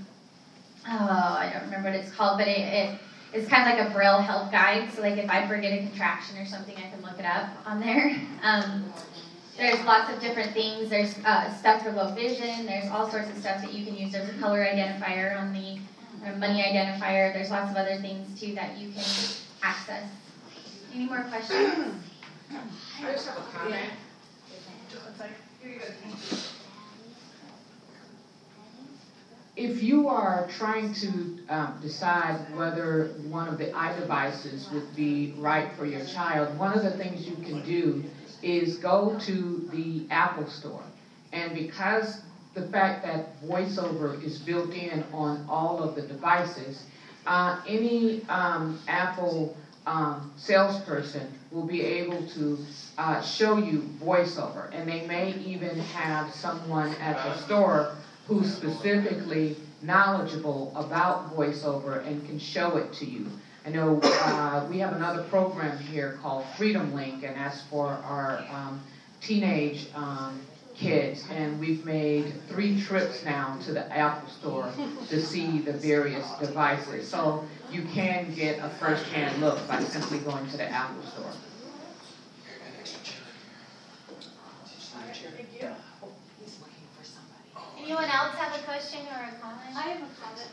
[SPEAKER 24] I don't remember what it's called, but it's kind of like a Braille help guide. So like if I forget a contraction or something, I can look it up on there. There's lots of different things. There's stuff for low vision. There's all sorts of stuff that you can use. There's a color identifier on the money identifier. There's lots of other things too that you can access. Any more questions?
[SPEAKER 2] I just have a comment. Here you go.
[SPEAKER 10] If you are trying to decide whether one of the iDevices would be right for your child, one of the things you can do is go to the Apple Store. And because the fact that VoiceOver is built in on all of the devices, any Apple salesperson will be able to show you VoiceOver. And they may even have someone at the store who's specifically knowledgeable about VoiceOver and can show it to you. I know we have another program here called Freedom Link, and that's for our teenage kids, and we've made 3 trips now to the Apple Store to see the various devices. So you can get a first-hand look by simply going to the Apple Store.
[SPEAKER 24] Anyone else have a question or a comment?
[SPEAKER 9] I have a comment.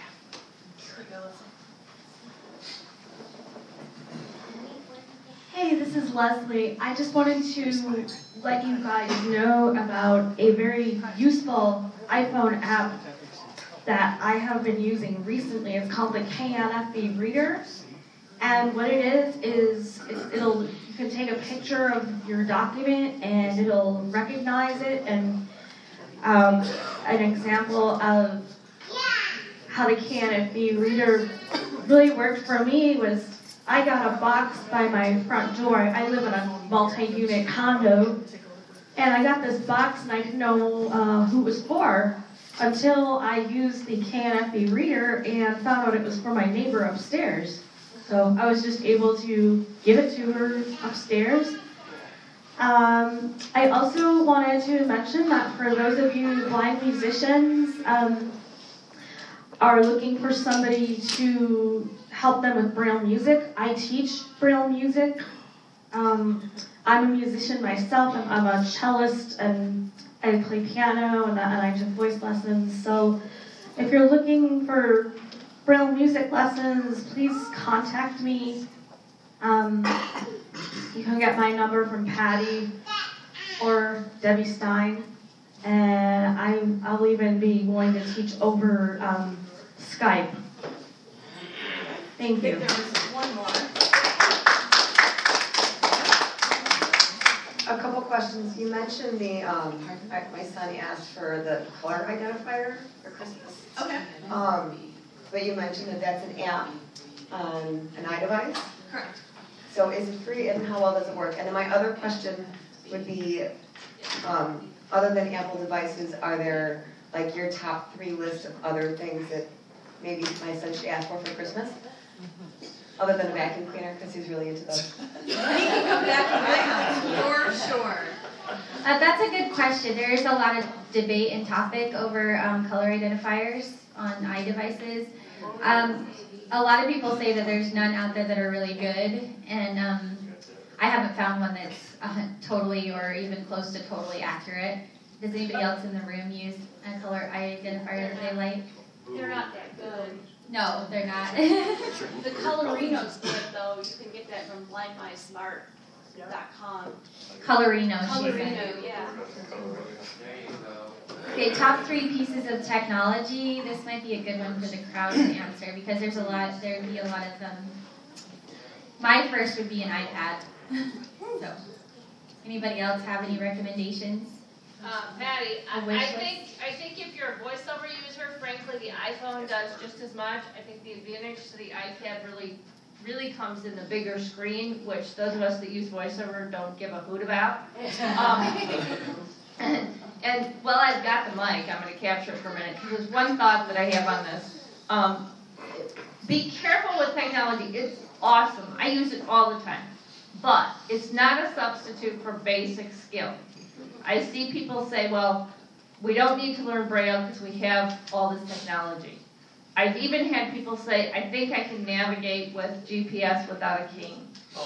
[SPEAKER 9] Hey, this is Leslie. I just wanted to let you guys know about a very useful iPhone app that I have been using recently. It's called the KNFB Reader. And what it is you can take a picture of your document and it'll recognize it. And an example of how the KNFB Reader really worked for me was I got a box by my front door. I live in a multi-unit condo, and I got this box and I didn't know who it was for until I used the KNFB Reader and found out it was for my neighbor upstairs. So I was just able to give it to her upstairs. I also wanted to mention that for those of you blind musicians are looking for somebody to help them with Braille music, I teach Braille music. I'm a musician myself. I'm a cellist, and I play piano, and I took voice lessons. So if you're looking for Braille music lessons, please contact me. You can get my number from Patty or Debbie Stein, and I'll even be willing to teach over Skype. Thank you.
[SPEAKER 2] There was one more.
[SPEAKER 12] A couple questions. You mentioned the, my son asked for the color identifier for Christmas.
[SPEAKER 2] Okay.
[SPEAKER 12] But you mentioned that that's an app on an iDevice?
[SPEAKER 2] Correct.
[SPEAKER 12] So is it free, and how well does it work? And then my other question would be, other than Apple devices, are there like your top 3 list of other things that maybe my son should ask for Christmas? Other than a vacuum cleaner, because he's really into those.
[SPEAKER 2] He can come back to my house, for sure.
[SPEAKER 24] That's a good question. There is a lot of debate and topic over color identifiers on iDevices. A lot of people say that there's none out there that are really good, and I haven't found one that's totally or even close to totally accurate. Does anybody else in the room use a color identifier that they like?
[SPEAKER 9] They're not that good.
[SPEAKER 24] No, they're not.
[SPEAKER 9] The Colorino's good though. You can get that from blindmysmart.com.
[SPEAKER 24] Colorino, she said.
[SPEAKER 9] Colorino, yeah.
[SPEAKER 24] Okay, top 3 pieces of technology. This might be a good one for the crowd to answer because there'd be a lot of them. My first would be an iPad. So, anybody else have any recommendations?
[SPEAKER 7] Patty, I think if you're a VoiceOver user, frankly, the iPhone does just as much. I think the advantage to the iPad really comes in the bigger screen, which those of us that use VoiceOver don't give a hoot about. And while I've got the mic, I'm going to capture it for a minute, because there's one thought that I have on this. be careful with technology. It's awesome. I use it all the time. But it's not a substitute for basic skill. I see people say, well, we don't need to learn Braille because we have all this technology. I've even had people say, I think I can navigate with GPS without a key.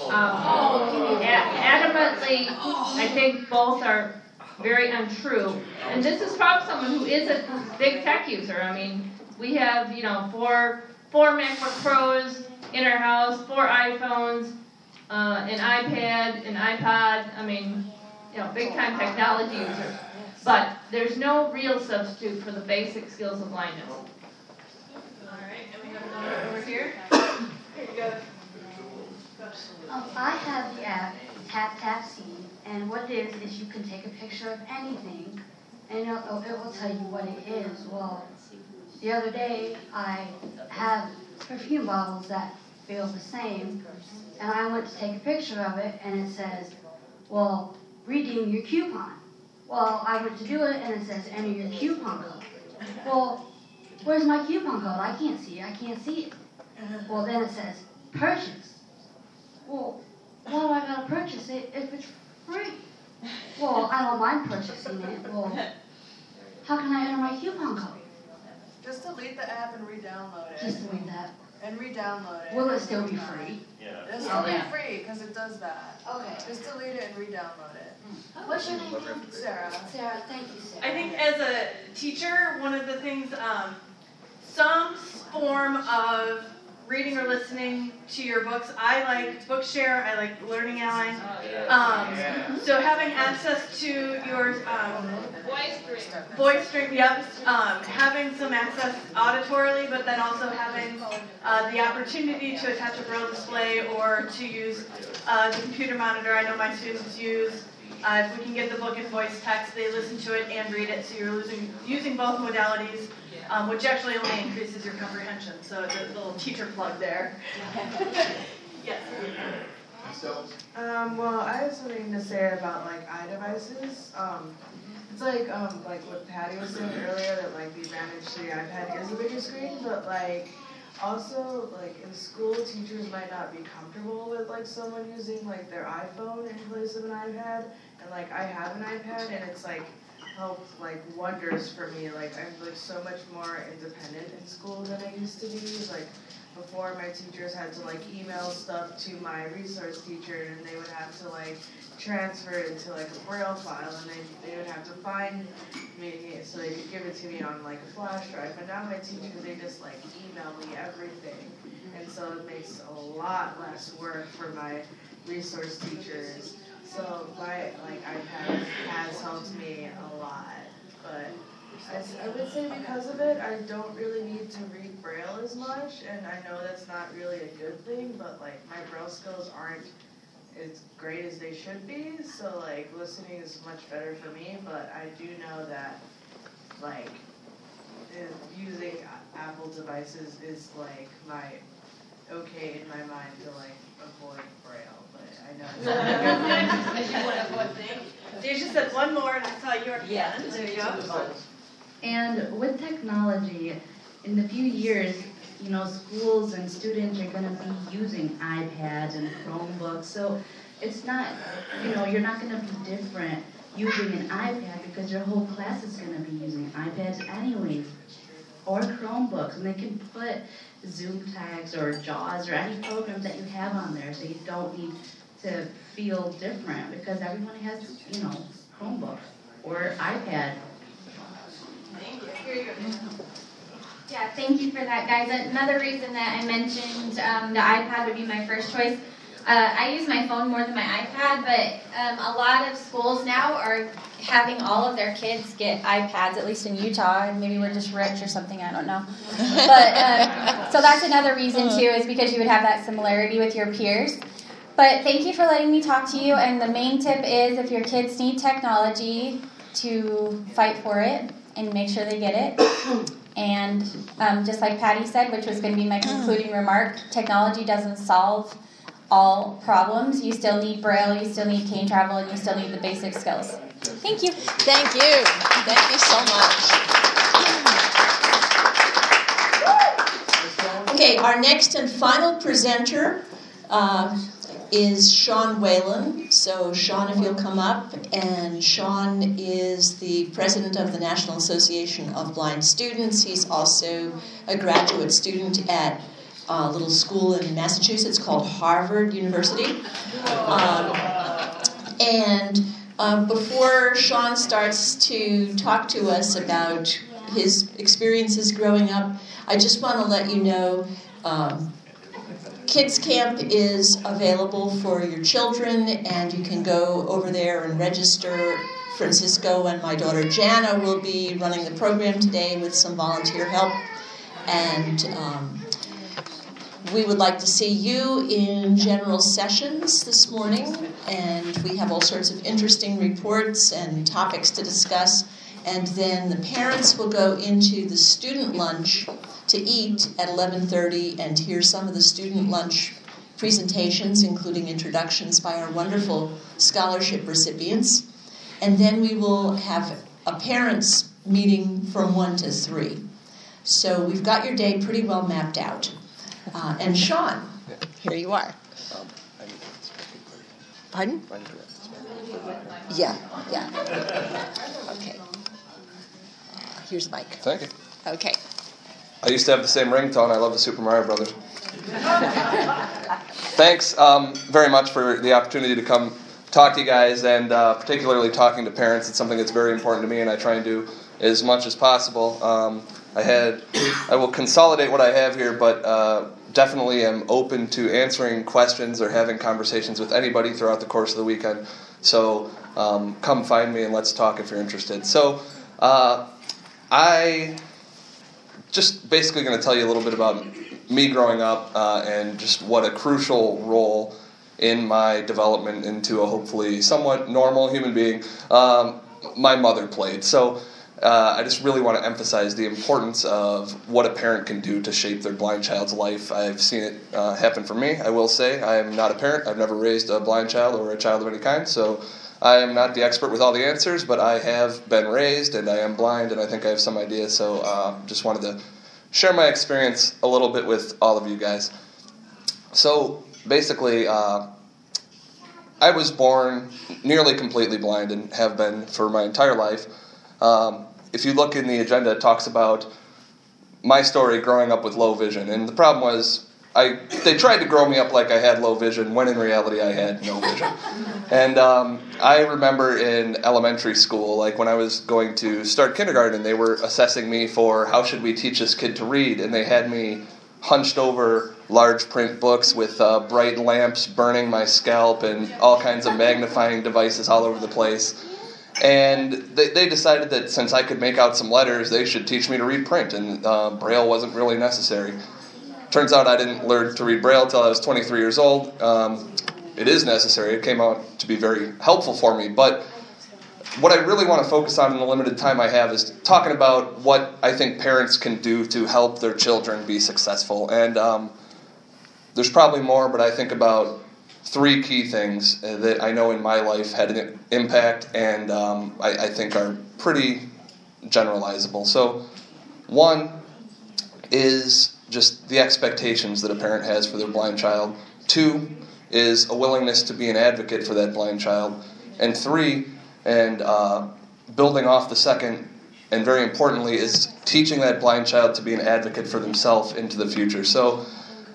[SPEAKER 7] Adamantly, I think both are very untrue. And this is from someone who is a big tech user. I mean, we have, four MacBook Pros in our house, 4 iPhones, an iPad, an iPod. I mean, big time technology users. But there's no real substitute for the basic skills of blindness.
[SPEAKER 4] All right, and we have another over here. Here you go.
[SPEAKER 13] I have the app Tap Tap See, and what it is you can take a picture of anything, and it will tell you what it is. Well, the other day I have perfume bottles that feel the same, and I went to take a picture of it, and it says, well, redeem your coupon. Well, I went to do it, and it says, enter your coupon code. Well, where's my coupon code? I can't see it. Well, then it says, purchase. Well, why do I gotta purchase it if it's free? Well, I don't mind purchasing it. Well, how can I enter my coupon code?
[SPEAKER 2] Just delete the app and re-download it.
[SPEAKER 13] Just delete that.
[SPEAKER 2] And re-download it.
[SPEAKER 13] Will it still be free?
[SPEAKER 2] Yeah. It'll still be free because it does that.
[SPEAKER 13] Okay.
[SPEAKER 2] Just delete it and re-download it.
[SPEAKER 13] What's your name?
[SPEAKER 2] Sarah.
[SPEAKER 13] Sarah, thank you, Sarah.
[SPEAKER 25] I think as a teacher, one of the things, some form of reading or listening to your books. I like Bookshare. I like Learning Ally. So having access to your voice stream, yep. Having some access auditorily, but then also having the opportunity to attach a Braille display or to use the computer monitor. I know my students use. If we can get the book in voice text, they listen to it and read it. So you're using both modalities. Which actually only increases your comprehension. So it's a little teacher plug there. Yes.
[SPEAKER 2] Well, I have something to say about iDevices. It's like what Patty was saying earlier, that the advantage to the iPad is a bigger screen, but also in school, teachers might not be comfortable with someone using their iPhone in place of an iPad, and I have an iPad, and it's helped wonders for me. I'm so much more independent in school than I used to be. Before, my teachers had to email stuff to my resource teacher, and they would have to transfer it into a Braille file, and they would have to find me so they could give it to me on a flash drive. But now my teachers, they just email me everything, and so it makes a lot less work for my resource teachers. So my iPad has helped me a lot, but I would say because of it, I don't really need to read Braille as much, and I know that's not really a good thing, but my Braille skills aren't as great as they should be, so listening is much better for me, but I do know that using Apple devices is my okay in my mind to avoid Braille. I know.
[SPEAKER 25] Deja said one more, and I saw your hand. There you go.
[SPEAKER 16] And with technology, in a few years, schools and students are going to be using iPads and Chromebooks. So it's not, you're not going to be different using an iPad because your whole class is going to be using iPads anyways, or Chromebooks, and they can put Zoom tags or JAWS or any programs that you have on there, so you don't need to feel different because everyone has, Chromebook or iPad.
[SPEAKER 4] Thank you. Here you go.
[SPEAKER 24] Yeah, thank you for that, guys. Another reason that I mentioned the iPad would be my first choice. I use my phone more than my iPad, but a lot of schools now are having all of their kids get iPads, at least in Utah, and maybe we're just rich or something, I don't know. But so that's another reason, too, is because you would have that similarity with your peers. But thank you for letting me talk to you, and the main tip is if your kids need technology, to fight for it and make sure they get it. And just like Patty said, which was going to be my concluding remark, technology doesn't solve all problems. You still need Braille, you still need cane travel, and you still need the basic skills. Thank you.
[SPEAKER 1] Thank you. Thank you so much. Okay. Okay, our next and final presenter is Sean Whalen. So Sean, if you'll come up. And Sean is the president of the National Association of Blind Students. He's also a graduate student at a little school in Massachusetts called Harvard University. Before Sean starts to talk to us about his experiences growing up, I just want to let you know Kids Camp is available for your children, and you can go over there and register. Francisco and my daughter Jana will be running the program today with some volunteer help, and we would like to see you in general sessions this morning, and we have all sorts of interesting reports and topics to discuss. And then the parents will go into the student lunch to eat at 11:30 and hear some of the student lunch presentations, including introductions by our wonderful scholarship recipients. And then we will have a parents' meeting from 1 to 3. So we've got your day pretty well mapped out. And Sean, here you are. Pardon? Yeah. Okay. Here's the mic.
[SPEAKER 8] Thank you.
[SPEAKER 1] Okay.
[SPEAKER 8] I used to have the same ringtone. I love the Super Mario Brothers. Thanks very much for the opportunity to come talk to you guys, and particularly talking to parents. It's something that's very important to me, and I try and do as much as possible. I will consolidate what I have here, but definitely am open to answering questions or having conversations with anybody throughout the course of the weekend. So come find me and let's talk if you're interested. So I just basically going to tell you a little bit about me growing up and just what a crucial role in my development into a hopefully somewhat normal human being my mother played. So I just really want to emphasize the importance of what a parent can do to shape their blind child's life. I've seen it happen for me. I will say I am not a parent. I've never raised a blind child or a child of any kind, so I am not the expert with all the answers, but I have been raised, and I am blind, and I think I have some ideas, so just wanted to share my experience a little bit with all of you guys. So basically, I was born nearly completely blind and have been for my entire life. If you look in the agenda, it talks about my story growing up with low vision. And the problem was, they tried to grow me up like I had low vision, when in reality I had no vision. And I remember in elementary school, like when I was going to start kindergarten, they were assessing me for how should we teach this kid to read. And they had me hunched over large print books with bright lamps burning my scalp and all kinds of magnifying devices all over the place. And they decided that since I could make out some letters, they should teach me to read print, and Braille wasn't really necessary. Turns out I didn't learn to read Braille until I was 23 years old. It is necessary. It came out to be very helpful for me. But what I really want to focus on in the limited time I have is talking about what I think parents can do to help their children be successful. And there's probably more, but I think about 3 key things that I know in my life had an impact and I think are pretty generalizable. So 1 is just the expectations that a parent has for their blind child. 2 is a willingness to be an advocate for that blind child. And 3, and building off the second, and very importantly, is teaching that blind child to be an advocate for themselves into the future. So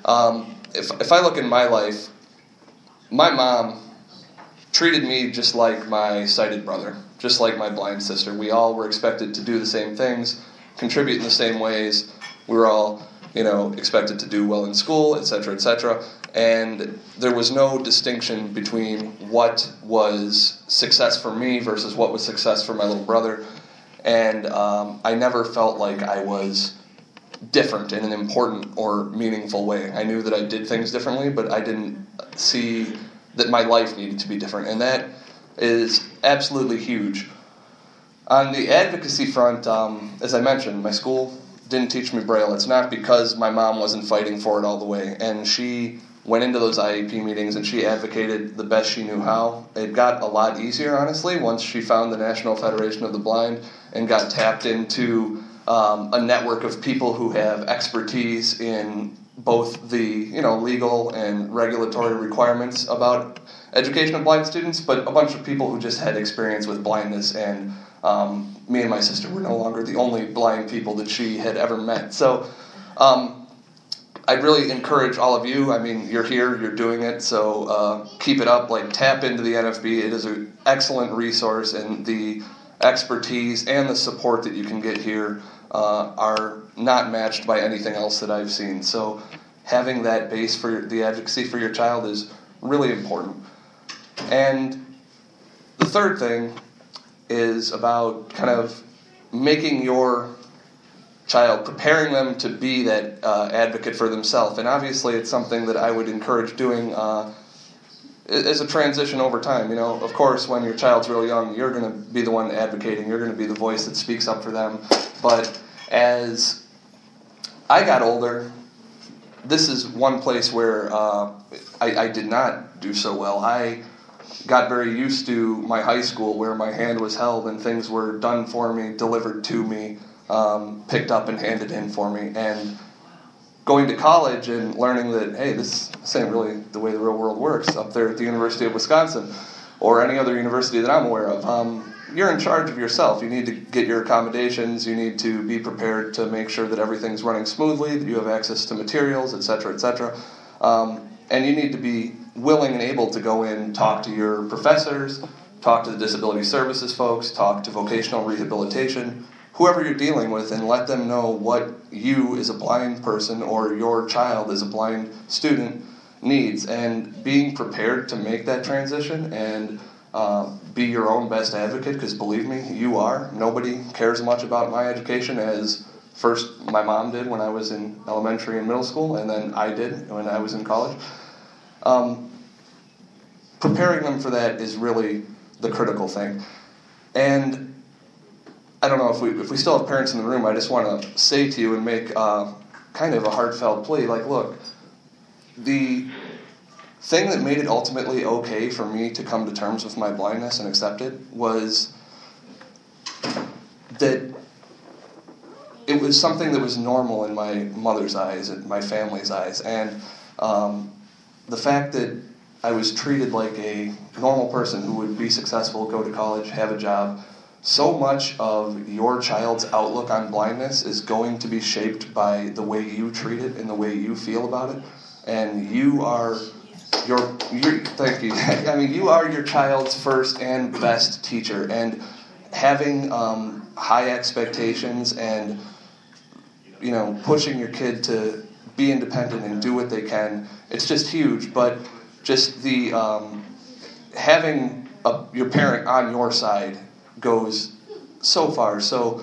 [SPEAKER 8] if I look in my life, my mom treated me just like my sighted brother, just like my blind sister. We all were expected to do the same things, contribute in the same ways. We were all, expected to do well in school, etc., etc. And there was no distinction between what was success for me versus what was success for my little brother. And I never felt like I was different in an important or meaningful way. I knew that I did things differently, but I didn't see that my life needed to be different. And that is absolutely huge. On the advocacy front, as I mentioned, my school didn't teach me Braille. It's not because my mom wasn't fighting for it all the way. And she went into those IEP meetings and she advocated the best she knew how. It got a lot easier, honestly, once she found the National Federation of the Blind and got tapped into a network of people who have expertise in both the legal and regulatory requirements about education of blind students, but a bunch of people who just had experience with blindness, and me and my sister were no longer the only blind people that she had ever met. So I'd really encourage all of you. I mean, you're here, you're doing it, so keep it up. Tap into the NFB. It is an excellent resource, and the expertise and the support that you can get here are not matched by anything else that I've seen. So having that base for the advocacy for your child is really important. And the third thing is about kind of making your child, preparing them to be that advocate for themselves. And obviously it's something that I would encourage doing as a transition over time. Of course, when your child's really young, you're going to be the one advocating. You're going to be the voice that speaks up for them. But as I got older, this is one place where I did not do so well. I got very used to my high school where my hand was held and things were done for me, delivered to me, picked up and handed in for me. And going to college and learning that, hey, this ain't really the way the real world works up there at the University of Wisconsin or any other university that I'm aware of. You're in charge of yourself. You need to get your accommodations. You need to be prepared to make sure that everything's running smoothly, that you have access to materials, et cetera, et cetera. And you need to be willing and able to go in, talk to your professors, talk to the disability services folks, talk to vocational rehabilitation, whoever you're dealing with, and let them know what you as a blind person or your child as a blind student needs. And being prepared to make that transition and be your own best advocate, because believe me, you are. Nobody cares much about my education as first my mom did when I was in elementary and middle school, and then I did when I was in college. Preparing them for that is really the critical thing. And I don't know if we still have parents in the room, I just want to say to you and make kind of a heartfelt plea, look, the thing that made it ultimately okay for me to come to terms with my blindness and accept it was that it was something that was normal in my mother's eyes and my family's eyes. And the fact that I was treated like a normal person who would be successful, go to college, have a job, so much of your child's outlook on blindness is going to be shaped by the way you treat it and the way you feel about it. And you are thank you. I mean, you are your child's first and best teacher. And having high expectations and pushing your kid to be independent and do what they can, it's just huge. But just the having your parent on your side goes so far. So,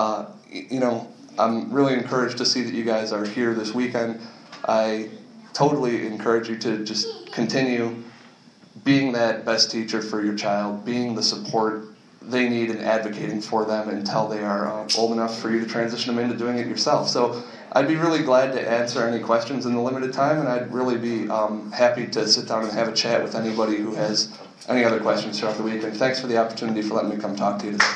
[SPEAKER 8] I'm really encouraged to see that you guys are here this weekend. I totally encourage you to just continue being that best teacher for your child, being the support they need and advocating for them until they are old enough for you to transition them into doing it yourself. So I'd be really glad to answer any questions in the limited time, and I'd really be happy to sit down and have a chat with anybody who has any other questions throughout the week. And thanks for the opportunity for letting me come talk to you today.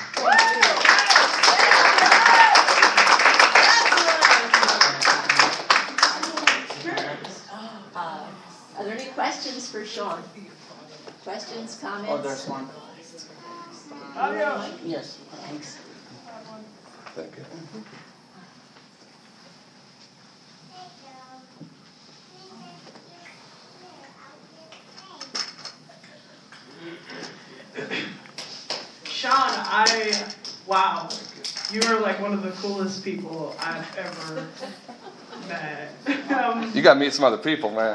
[SPEAKER 1] Are there any questions for Sean? Questions, comments?
[SPEAKER 5] Oh, there's one.
[SPEAKER 1] Yes, thanks.
[SPEAKER 8] Thank you.
[SPEAKER 11] Sean, wow, you are like one of the coolest people I've ever met.
[SPEAKER 8] You got to meet some other people, man.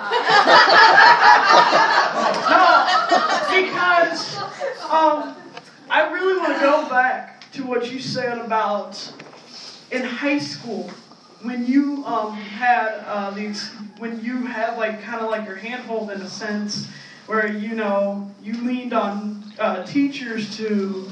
[SPEAKER 11] No, because I really want to go back to what you said about in high school when you had when you had kind of like your handhold in a sense where you leaned on teachers to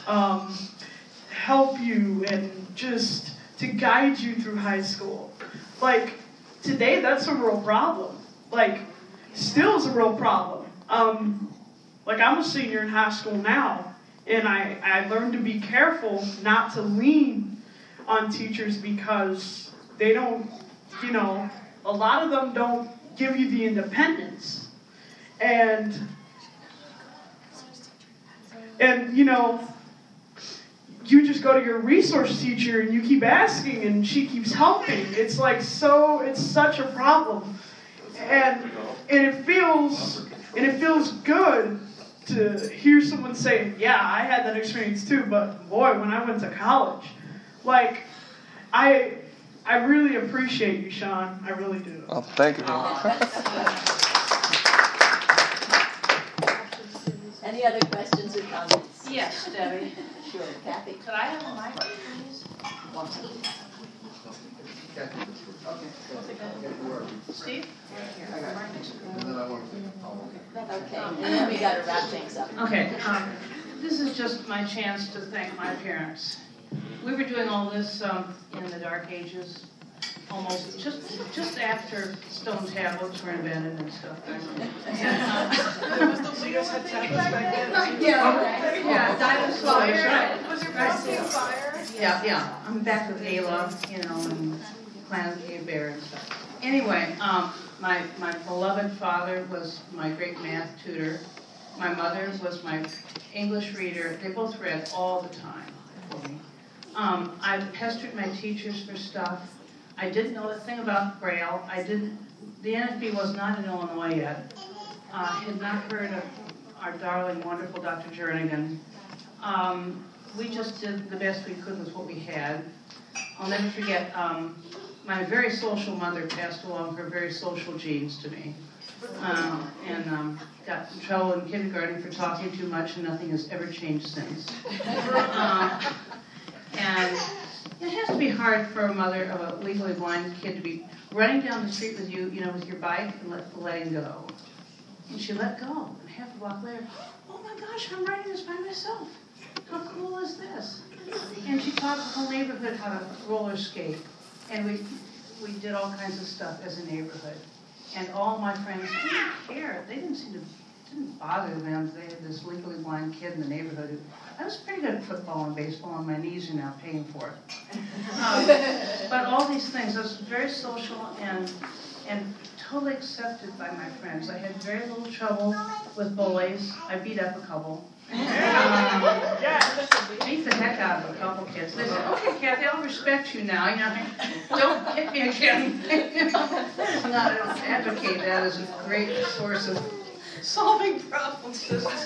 [SPEAKER 11] help you and just to guide you through high school. Today, that's a real problem. Still is a real problem. I'm a senior in high school now, and I learned to be careful not to lean on teachers because they don't,
[SPEAKER 18] a lot of them don't give you the independence. And you know, you just go to your resource teacher and you keep asking and she keeps helping. It's like it's such a problem. And it feels good to hear someone say, yeah, I had that experience too, but boy, when I went to college, like, I really appreciate you, Sean. I really do.
[SPEAKER 8] Well, thank you very much.
[SPEAKER 1] Any other questions or comments?
[SPEAKER 7] Yes, Debbie.
[SPEAKER 1] Sure, Kathy.
[SPEAKER 7] Could I have a mic, please? Steve?
[SPEAKER 1] Okay, and then we got to wrap things up.
[SPEAKER 19] Okay, this is just my chance to thank my parents. We were doing all this in the Dark Ages, almost just after stone tablets were invented and stuff. Yeah, dinosaurs.
[SPEAKER 2] Was your protein fire?
[SPEAKER 19] Yeah. I'm back with Ayla, and Planet of the Cave Bear and stuff. Anyway, my beloved father was my great math tutor. My mother was my English reader. They both read all the time for me. I pestered my teachers for stuff. I didn't know a thing about Braille. The NFB was not in Illinois yet. Had not heard of our darling, wonderful Dr. Jernigan. We just did the best we could with what we had. I'll never forget, my very social mother passed along her very social genes to me. And got in trouble in kindergarten for talking too much, and nothing has ever changed since. And it has to be hard for a mother of a legally blind kid to be running down the street with you, with your bike and letting go. And she let go, and half a block later, oh my gosh, I'm riding this by myself. How cool is this? And she taught the whole neighborhood how to roller skate. And we did all kinds of stuff as a neighborhood. And all my friends didn't care. They didn't bother them. They had this legally blind kid in the neighborhood. I was pretty good at football and baseball, and my knees are now paying for it. But all these things, I was very social and totally accepted by my friends. I had very little trouble with bullies. I beat up a couple. Beat the heck out of a couple kids. They said, okay, Kathy, I'll respect you now. Don't hit me again. I don't advocate that as a great source of solving problems.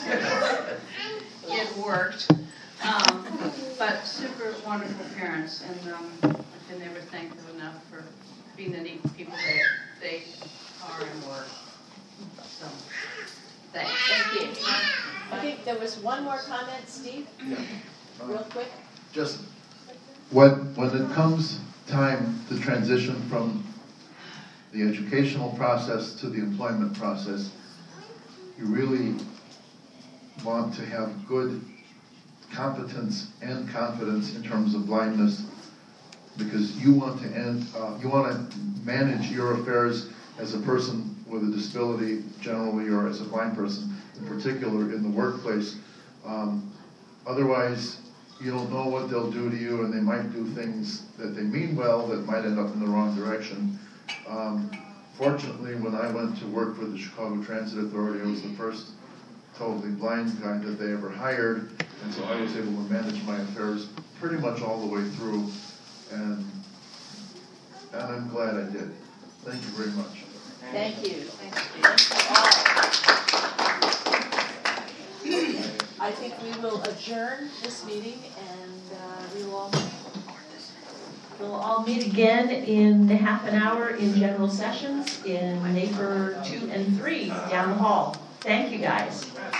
[SPEAKER 19] It worked. But super wonderful parents, and I can never thank them enough for being the neat people they are and were. So, thanks.
[SPEAKER 1] Thank you. I think there was one more comment, Steve. Real quick.
[SPEAKER 20] Just when it comes time to transition from the educational process to the employment process, you really want to have good competence and confidence in terms of blindness, because you want to manage your affairs as a person with a disability generally, or as a blind person in particular in the workplace. Otherwise, you don't know what they'll do to you, and they might do things that they mean well that might end up in the wrong direction. Fortunately, when I went to work for the Chicago Transit Authority, I was the first totally blind guy that they ever hired, and so I was able to manage my affairs pretty much all the way through, and I'm glad I did. Thank you very much.
[SPEAKER 1] Thank you. Thank you all. I think we will adjourn this meeting, and we'll all meet again in half an hour in general sessions in Neighbor 2 and 3 down the hall. Thank you, guys.